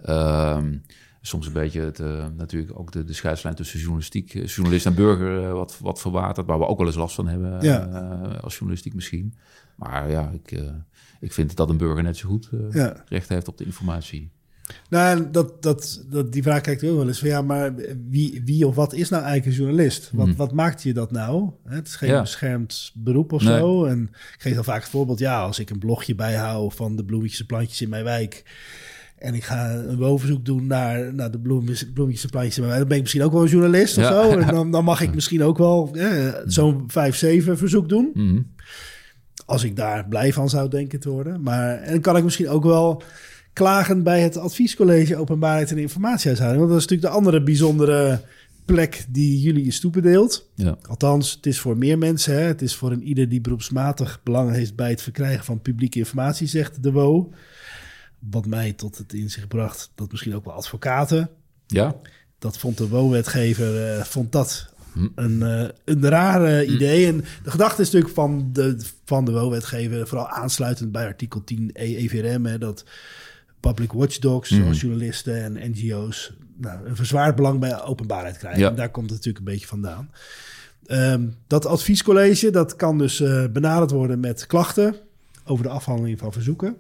Soms een beetje natuurlijk ook de scheidslijn tussen journalist en burger wat verwaterd, waar we ook wel eens last van hebben als journalistiek misschien. Maar ja, ik vind dat een burger net zo goed recht heeft op de informatie. Nou, die vraag krijg ik ook wel eens van, ja, maar wie of wat is nou eigenlijk een journalist? Wat maakt je dat nou? Het is geen beschermd beroep of zo. En ik geef al vaak het voorbeeld, als ik een blogje bijhoud van de bloemetjes en plantjes in mijn wijk en ik ga een WO-verzoek doen naar de bloemetjes en plantjes in mijn wijk, dan ben ik misschien ook wel een journalist of zo. En dan mag ik misschien ook wel zo'n 5-7 verzoek doen. Mm-hmm. Als ik daar blij van zou denken te worden. En dan kan ik misschien ook wel klagen bij het adviescollege Openbaarheid en Informatiehuishouding. Want dat is natuurlijk de andere bijzondere plek die jullie is toebedeeld. Ja. Althans, het is voor meer mensen. Hè? Het is voor een ieder die beroepsmatig belang heeft bij het verkrijgen van publieke informatie, zegt de WO. Wat mij tot het inzicht bracht dat misschien ook wel advocaten. Ja. Dat vond de WO-wetgever een rare idee. En de gedachte is natuurlijk van de WO-wetgever, vooral aansluitend bij artikel 10 EVRM, dat public watchdogs, zoals journalisten en NGO's, een verzwaard belang bij openbaarheid krijgen. Ja. En daar komt het natuurlijk een beetje vandaan. Dat adviescollege, dat kan dus benaderd worden met klachten over de afhandeling van verzoeken.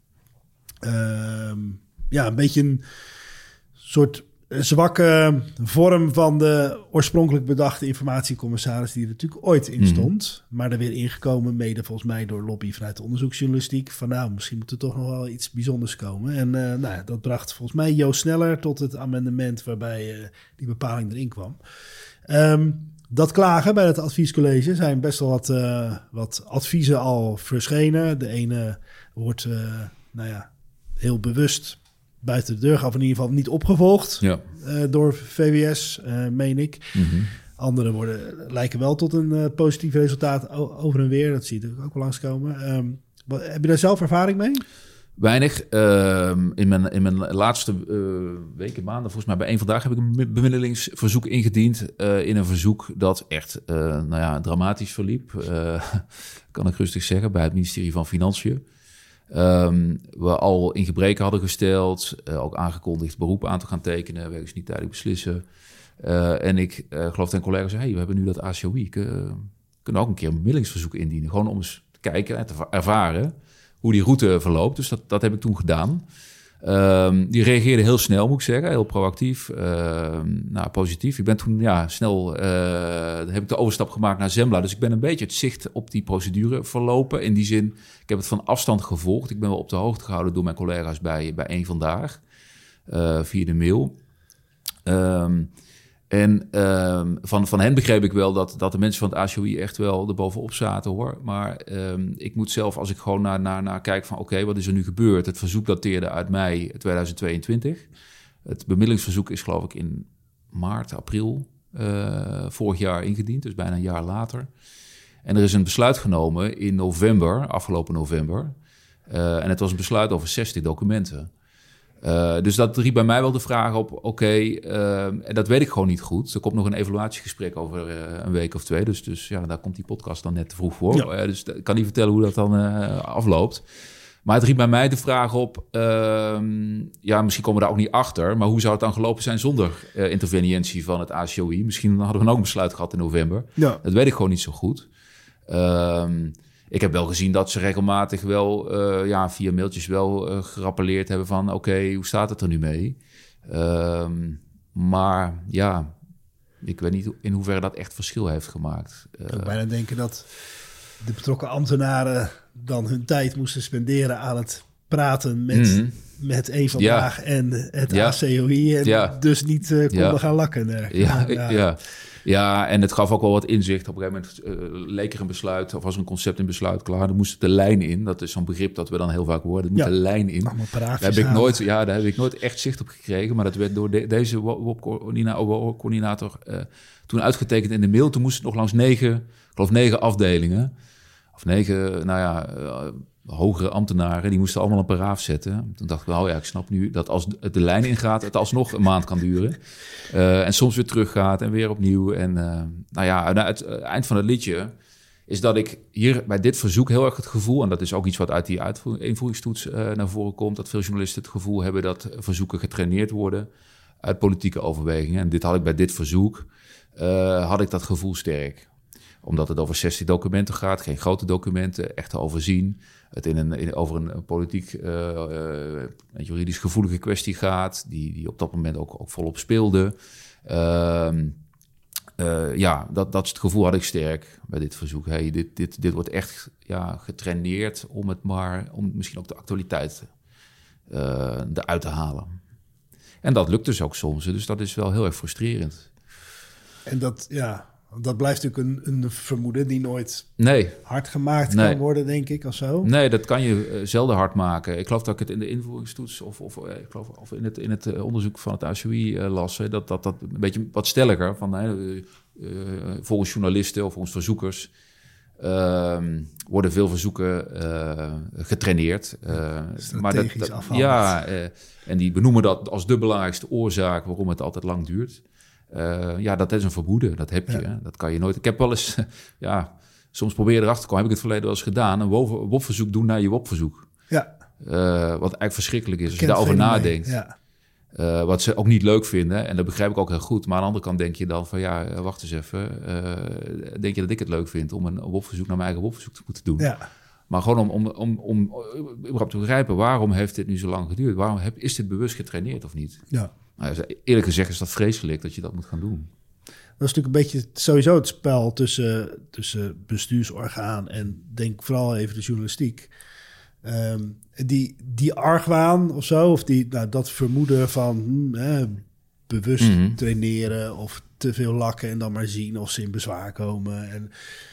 Een beetje een soort zwakke vorm van de oorspronkelijk bedachte informatiecommissaris die er natuurlijk ooit in stond. Maar er weer ingekomen, mede volgens mij door lobby vanuit de onderzoeksjournalistiek. Van misschien moet er toch nog wel iets bijzonders komen. En dat bracht volgens mij Joost Sneller tot het amendement waarbij die bepaling erin kwam. Dat klagen bij het adviescollege zijn best wel wat adviezen al verschenen. De ene wordt heel bewust buiten de deur, of in ieder geval niet opgevolgd door VWS, meen ik. Mm-hmm. Andere lijken wel tot een positief resultaat over en weer. Dat zie je natuurlijk ook wel langskomen. Heb je daar zelf ervaring mee? Weinig. In mijn laatste weken, maanden, volgens mij bij één vandaag heb ik een bemiddelingsverzoek ingediend. In een verzoek dat echt dramatisch verliep. Kan ik rustig zeggen, bij het ministerie van Financiën. We al in gebreken hadden gesteld, ook aangekondigd beroep aan te gaan tekenen, wegens niet tijdig beslissen. En ik geloof dat een collega zei, we hebben nu dat ACOI, kunnen ook een keer een bemiddelingsverzoek indienen, gewoon om eens te kijken en te ervaren hoe die route verloopt. Dus dat heb ik toen gedaan. Die reageerde heel snel, moet ik zeggen. Heel proactief. Positief. Ik ben toen snel... heb ik de overstap gemaakt naar Zembla. Dus ik ben een beetje het zicht op die procedure verlopen. In die zin, ik heb het van afstand gevolgd. Ik ben wel op de hoogte gehouden door mijn collega's bij Eén Vandaag. Via de mail. Van hen begreep ik wel dat de mensen van het ACOI echt wel erbovenop zaten, hoor. Maar ik moet zelf, als ik gewoon naar kijk van oké, wat is er nu gebeurd? Het verzoek dateerde uit mei 2022. Het bemiddelingsverzoek is geloof ik in maart, april vorig jaar ingediend. Dus bijna een jaar later. En er is een besluit genomen in november, afgelopen november. En het was een besluit over 60 documenten. Dus dat riep bij mij wel de vraag op, en dat weet ik gewoon niet goed. Er komt nog een evaluatiegesprek over een week of 2. Dus daar komt die podcast dan net te vroeg voor. Ja. Dus ik kan niet vertellen hoe dat dan afloopt. Maar het riep bij mij de vraag op, misschien komen we daar ook niet achter, maar hoe zou het dan gelopen zijn zonder interveniëntie van het ACOI? Misschien hadden we dan ook een besluit gehad in november. Ja. Dat weet ik gewoon niet zo goed. Ik heb wel gezien dat ze regelmatig wel via mailtjes wel gerappelleerd hebben van oké, hoe staat het er nu mee? Maar ja, ik weet niet in hoeverre dat echt verschil heeft gemaakt. Ik kan bijna denken dat de betrokken ambtenaren dan hun tijd moesten spenderen aan het praten met Eén Vandaag en het ACOI en dus niet konden gaan lakken. Ja, en het gaf ook wel wat inzicht. Op een gegeven moment leek er een besluit, of was er een concept in besluit klaar. Dan moest de lijn in. Dat is zoon begrip dat we dan heel vaak horen. Er moet de lijn in. Daar heb ik nooit echt zicht op gekregen. Maar dat werd door deze WOP-coördinator toen uitgetekend in de mail. Toen moest het nog langs 9 afdelingen. Of 9, hogere ambtenaren, die moesten allemaal een paragraaf zetten. Toen dacht ik wel, ik snap nu dat als het de lijn ingaat, het alsnog een maand kan duren. En soms weer teruggaat en weer opnieuw. En het eind van het liedje is dat ik hier bij dit verzoek heel erg het gevoel, en dat is ook iets wat uit die invoeringstoets naar voren komt, dat veel journalisten het gevoel hebben dat verzoeken getraineerd worden uit politieke overwegingen. En dit had ik bij dit verzoek, had ik dat gevoel sterk. Omdat het over 60 documenten gaat, geen grote documenten, echt te overzien. Het over een politiek, juridisch gevoelige kwestie gaat, die op dat moment ook volop speelde. Dat is het gevoel had ik sterk bij dit verzoek. Hey, dit wordt echt getraineerd om misschien ook de actualiteit eruit te halen. En dat lukt dus ook soms, dus dat is wel heel erg frustrerend. En dat blijft natuurlijk een vermoeden die nooit hard gemaakt kan worden, denk ik, of zo. Nee, dat kan je zelden hard maken. Ik geloof dat ik het in de invoeringstoets of in het onderzoek van het ACOI las, dat een beetje wat stelliger van volgens journalisten of volgens verzoekers worden veel verzoeken getraineerd. Strategisch afhandeld. En die benoemen dat als de belangrijkste oorzaak waarom het altijd lang duurt. Dat is een vermoeden, dat heb je. Ja. Dat kan je nooit. Ik heb wel eens, soms probeer je erachter te komen, heb ik het verleden wel eens gedaan, een WOP-verzoek doen naar je WOP-verzoek. Ja. Wat eigenlijk verschrikkelijk is als je daarover nadenkt. Ja. Wat ze ook niet leuk vinden, en dat begrijp ik ook heel goed. Maar aan de andere kant denk je dan van, wacht eens even. Denk je dat ik het leuk vind om een WOP-verzoek naar mijn eigen WOP-verzoek te moeten doen? Ja. Maar gewoon om überhaupt te begrijpen, waarom heeft dit nu zo lang geduurd? Waarom is dit bewust getraineerd of niet? Ja. Nou, eerlijk gezegd is dat vreselijk dat je dat moet gaan doen. Dat is natuurlijk een beetje sowieso het spel tussen bestuursorgaan en denk vooral even de journalistiek. Die argwaan of zo, of dat vermoeden van bewust traineren of te veel lakken en dan maar zien of ze in bezwaar komen. En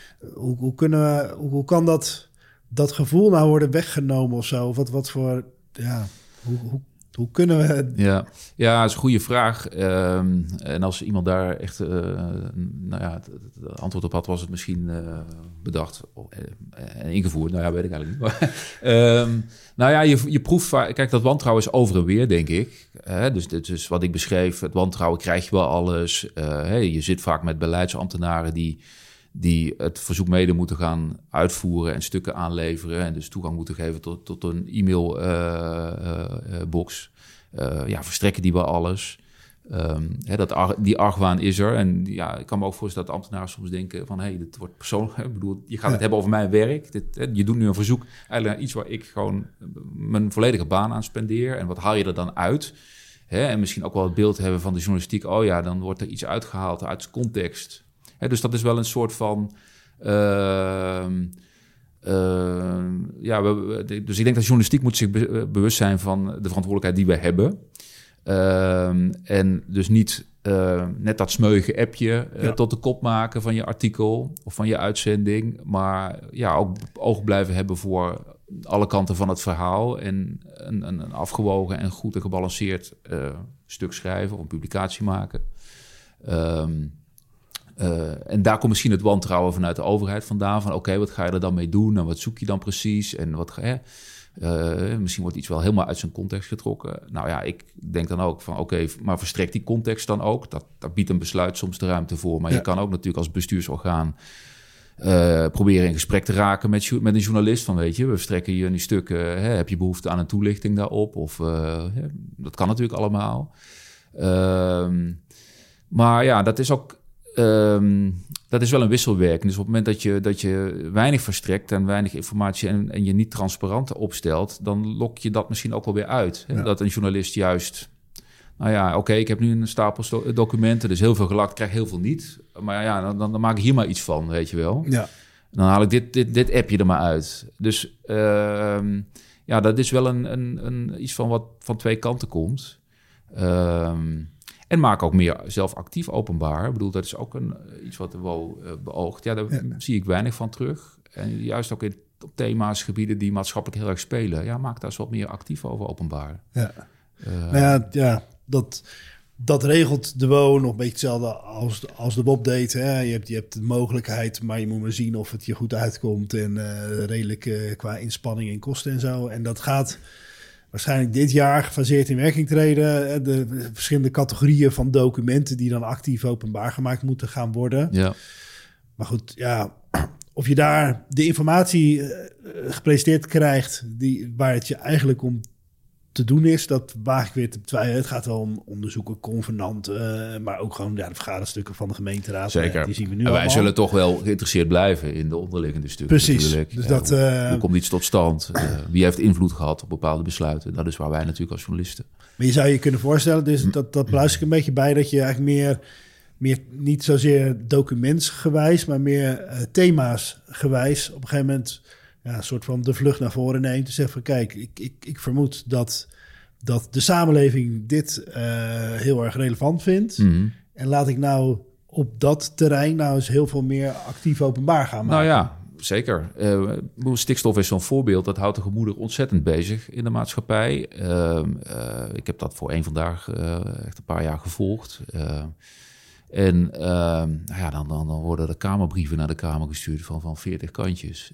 hoe kan dat gevoel nou worden weggenomen of zo? Wat voor, hoe kunnen we... Ja, dat is een goede vraag. En als iemand daar echt het antwoord op had, was het misschien bedacht en ingevoerd. Weet ik eigenlijk niet. Maar, je proeft vaak... Kijk, dat wantrouwen is over en weer, denk ik. Dus wat ik beschreef, het wantrouwen krijg je wel alles. Je zit vaak met beleidsambtenaren die het verzoek mede moeten gaan uitvoeren en stukken aanleveren en dus toegang moeten geven tot een e-mailbox. Verstrekken die wel alles. Die argwaan is er. En ja, ik kan me ook voorstellen dat ambtenaren soms denken van... dit wordt persoonlijk. Ik bedoel, je gaat het hebben over mijn werk. Je doet nu een verzoek eigenlijk naar iets waar ik gewoon mijn volledige baan aan spendeer. En wat haal je er dan uit? En misschien ook wel het beeld hebben van de journalistiek. Dan wordt er iets uitgehaald uit context. Dus dat is wel een soort van... dus ik denk dat journalistiek moet zich bewust zijn van de verantwoordelijkheid die we hebben. En dus niet net dat smeuïge appje tot de kop maken van je artikel of van je uitzending. Maar ook oog blijven hebben voor alle kanten van het verhaal. En een afgewogen en goed en gebalanceerd stuk schrijven of een publicatie maken. En daar komt misschien het wantrouwen vanuit de overheid vandaan. Van oké, wat ga je er dan mee doen? En wat zoek je dan precies? En wat misschien wordt iets wel helemaal uit zijn context getrokken. Nou ja, ik denk dan ook van oké, maar verstrekt die context dan ook? Dat biedt een besluit soms de ruimte voor. Maar je kan ook natuurlijk als bestuursorgaan proberen in gesprek te raken met een journalist. Van weet je, we verstrekken je die stukken. Heb je behoefte aan een toelichting daarop? Of dat kan natuurlijk allemaal. Maar ja, dat is ook... dat is wel een wisselwerking. Dus op het moment dat je weinig verstrekt en weinig informatie en je niet transparant opstelt, dan lok je dat misschien ook wel weer uit. Ja. Dat een journalist juist, ik heb nu een stapel documenten, dus heel veel gelakt, krijg heel veel niet. Maar dan maak ik hier maar iets van, weet je wel. Ja. Dan haal ik dit appje er maar uit. Dus dat is wel een iets van wat van twee kanten komt. En maak ook meer zelf actief openbaar. Ik bedoel, dat is ook iets wat er wel beoogt. Ja, daar zie ik weinig van terug. En juist ook op thema's, gebieden die maatschappelijk heel erg spelen. Ja, maak daar eens wat meer actief over openbaar. Ja. Dat regelt de WO nog een beetje hetzelfde als de WOP deed. Hè? Je hebt de mogelijkheid, maar je moet maar zien of het je goed uitkomt. En redelijk qua inspanning en kosten en zo. En dat gaat... waarschijnlijk dit jaar gefaseerd in werking treden. De verschillende categorieën van documenten die dan actief openbaar gemaakt moeten gaan worden. Ja. Maar goed, of je daar de informatie gepresenteerd krijgt waar het je eigenlijk om te doen is, dat waag ik weer te betwijfelen. Het gaat wel om onderzoeken, convenanten, maar ook gewoon de vergaderstukken van de gemeenteraad. Zeker. Die zien we nu en wij allemaal. zullen toch wel geïnteresseerd blijven in de onderliggende stukken. Precies. Natuurlijk. Dus hoe komt iets tot stand? Wie heeft invloed gehad op bepaalde besluiten? Dat is waar wij natuurlijk als journalisten. Maar je zou je kunnen voorstellen, dus dat luister ik een beetje bij, dat je eigenlijk meer niet zozeer documentsgewijs, maar meer thema's gewijs op een gegeven moment een soort van de vlucht naar voren neemt. Te zeggen van kijk, ik vermoed dat de samenleving dit heel erg relevant vindt. Mm-hmm. En laat ik nou op dat terrein eens heel veel meer actief openbaar gaan maken. Nou ja, zeker. Stikstof is zo'n voorbeeld. Dat houdt de gemoeder ontzettend bezig in de maatschappij. Ik heb dat voor één vandaag echt een paar jaar gevolgd. Dan worden de Kamerbrieven naar de Kamer gestuurd van 40 kantjes.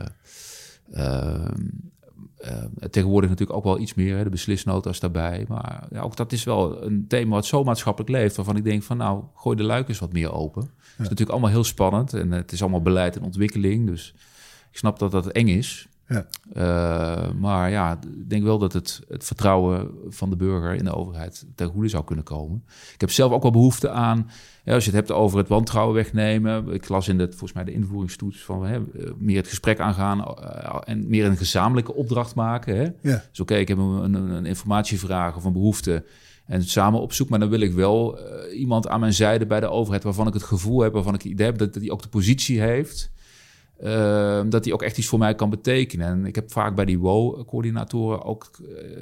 Tegenwoordig natuurlijk ook wel iets meer, de beslisnota's daarbij. Maar ook dat is wel een thema wat zo maatschappelijk leeft, waarvan ik denk van gooi de luikers wat meer open. Het is natuurlijk allemaal heel spannend en het is allemaal beleid en ontwikkeling. Dus ik snap dat dat eng is. Ja. Maar ik denk wel dat het vertrouwen van de burger in de overheid ten goede zou kunnen komen. Ik heb zelf ook wel behoefte aan, als je het hebt over het wantrouwen wegnemen. Ik las volgens mij de invoeringstoets van meer het gesprek aangaan en meer een gezamenlijke opdracht maken. Hè? Ja. Dus ik heb een informatievraag of een behoefte en het samen op zoek. Maar dan wil ik wel iemand aan mijn zijde bij de overheid waarvan ik het gevoel heb, waarvan ik het idee heb dat hij ook de positie heeft. Dat die ook echt iets voor mij kan betekenen. En ik heb vaak bij die WO-coördinatoren ook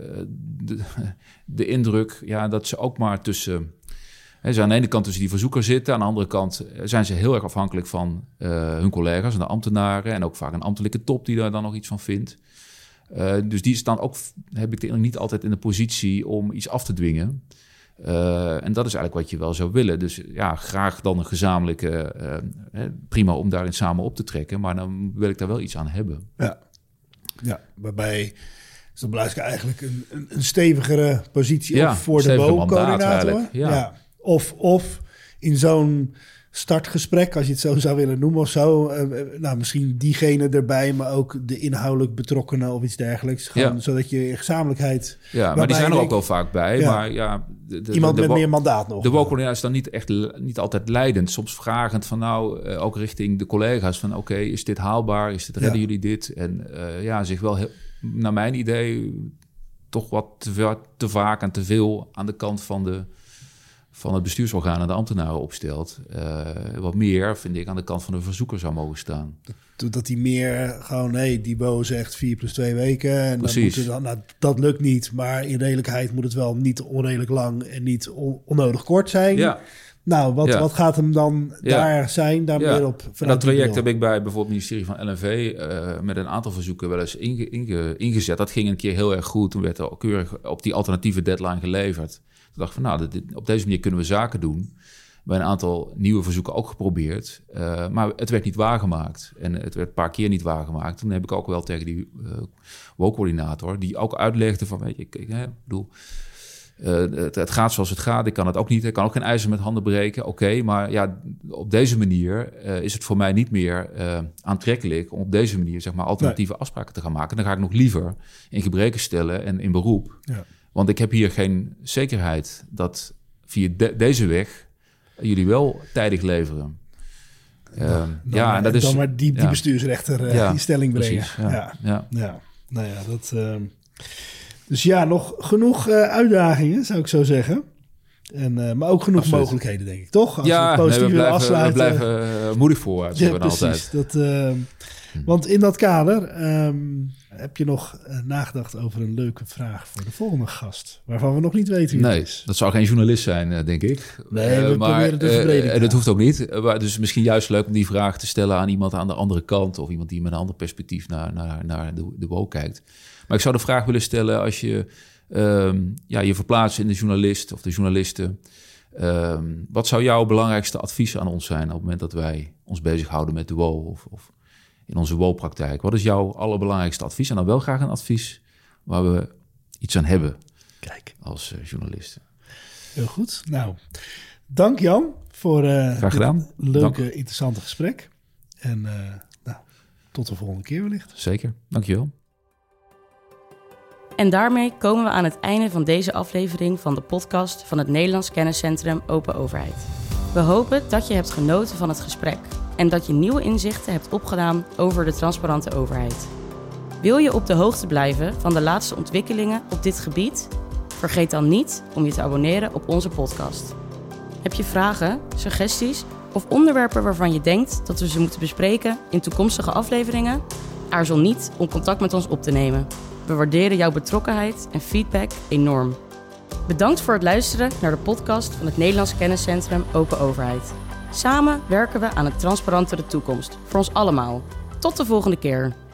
de indruk dat ze ook maar tussen... Ze aan de ene kant tussen die verzoekers zitten. Aan de andere kant zijn ze heel erg afhankelijk van hun collega's en de ambtenaren. En ook vaak een ambtelijke top die daar dan nog iets van vindt. Dus die staan ook, heb ik niet altijd in de positie om iets af te dwingen. En dat is eigenlijk wat je wel zou willen. Dus graag dan een gezamenlijke... prima om daarin samen op te trekken. Maar dan wil ik daar wel iets aan hebben. Ja, waarbij is dan belangrijk eigenlijk een stevigere positie voor de WO-coördinator. Ja. Of in zo'n startgesprek, als je het zo zou willen noemen of zo. Misschien diegene erbij, maar ook de inhoudelijk betrokkenen of iets dergelijks. Gewoon zodat je in gezamenlijkheid... Ja, maar die zijn er ook wel vaak bij. Ja. Maar iemand met meer mandaat nog. De woke-coördinator is dan niet altijd leidend. Soms vragend van ook richting de collega's van oké, is dit haalbaar? Redden jullie dit? En zich wel, naar mijn idee, toch wat te vaak en te veel aan de kant van het bestuursorgaan en de ambtenaren opstelt. Wat meer, vind ik, aan de kant van de verzoeker zou mogen staan. Dat hij meer gewoon, die Bo zegt 4 + 2 weken. En precies. Dan dat lukt niet. Maar in redelijkheid moet het wel niet onredelijk lang en niet onnodig kort zijn. Ja. Nou, wat gaat hem dan daar zijn? Daar meer op. En dat traject heb ik bij bijvoorbeeld het ministerie van LNV met een aantal verzoeken wel eens ingezet. Dat ging een keer heel erg goed. Toen werd er keurig op die alternatieve deadline geleverd. Toen dacht ik van, op deze manier kunnen we zaken doen. Bij een aantal nieuwe verzoeken ook geprobeerd. Maar het werd niet waargemaakt. En het werd een paar keer niet waargemaakt. Toen heb ik ook wel tegen die woke-coördinator, die ook uitlegde van, weet je, ik bedoel, het gaat zoals het gaat. Ik kan het ook niet. Ik kan ook geen ijzer met handen breken. Oké, maar op deze manier is het voor mij niet meer aantrekkelijk om op deze manier, zeg maar, alternatieve afspraken te gaan maken. Dan ga ik nog liever in gebreken stellen en in beroep. Ja. Want ik heb hier geen zekerheid dat via deze weg jullie wel tijdig leveren. En dat is dan maar die bestuursrechter in stelling brengen. Precies, Dus nog genoeg uitdagingen, zou ik zo zeggen. Maar ook genoeg mogelijkheden, denk ik, toch? Als we blijven moedig voorwaarts. Ja, precies. Want in dat kader heb je nog nagedacht over een leuke vraag voor de volgende gast, waarvan we nog niet weten wie het is. Dat zou geen journalist zijn, denk ik. Nee, we proberen te verbreden. En dat hoeft ook niet. Dus misschien juist leuk om die vraag te stellen aan iemand aan de andere kant, of iemand die met een ander perspectief naar de woke kijkt. Maar ik zou de vraag willen stellen, als je je verplaatst in de journalist of de journalisten, wat zou jouw belangrijkste advies aan ons zijn op het moment dat wij ons bezighouden met de WO of in onze WO-praktijk? Wat is jouw allerbelangrijkste advies? En dan wel graag een advies waar we iets aan hebben. Kijk, als journalisten. Heel goed. Nou, dank Jan voor graag gedaan. Leuke, interessante gesprek. En tot de volgende keer wellicht. Zeker, dankjewel. En daarmee komen we aan het einde van deze aflevering van de podcast van het Nederlands Kenniscentrum Open Overheid. We hopen dat je hebt genoten van het gesprek en dat je nieuwe inzichten hebt opgedaan over de transparante overheid. Wil je op de hoogte blijven van de laatste ontwikkelingen op dit gebied? Vergeet dan niet om je te abonneren op onze podcast. Heb je vragen, suggesties of onderwerpen waarvan je denkt dat we ze moeten bespreken in toekomstige afleveringen? Aarzel niet om contact met ons op te nemen. We waarderen jouw betrokkenheid en feedback enorm. Bedankt voor het luisteren naar de podcast van het Nederlands Kenniscentrum Open Overheid. Samen werken we aan een transparantere toekomst voor ons allemaal. Tot de volgende keer.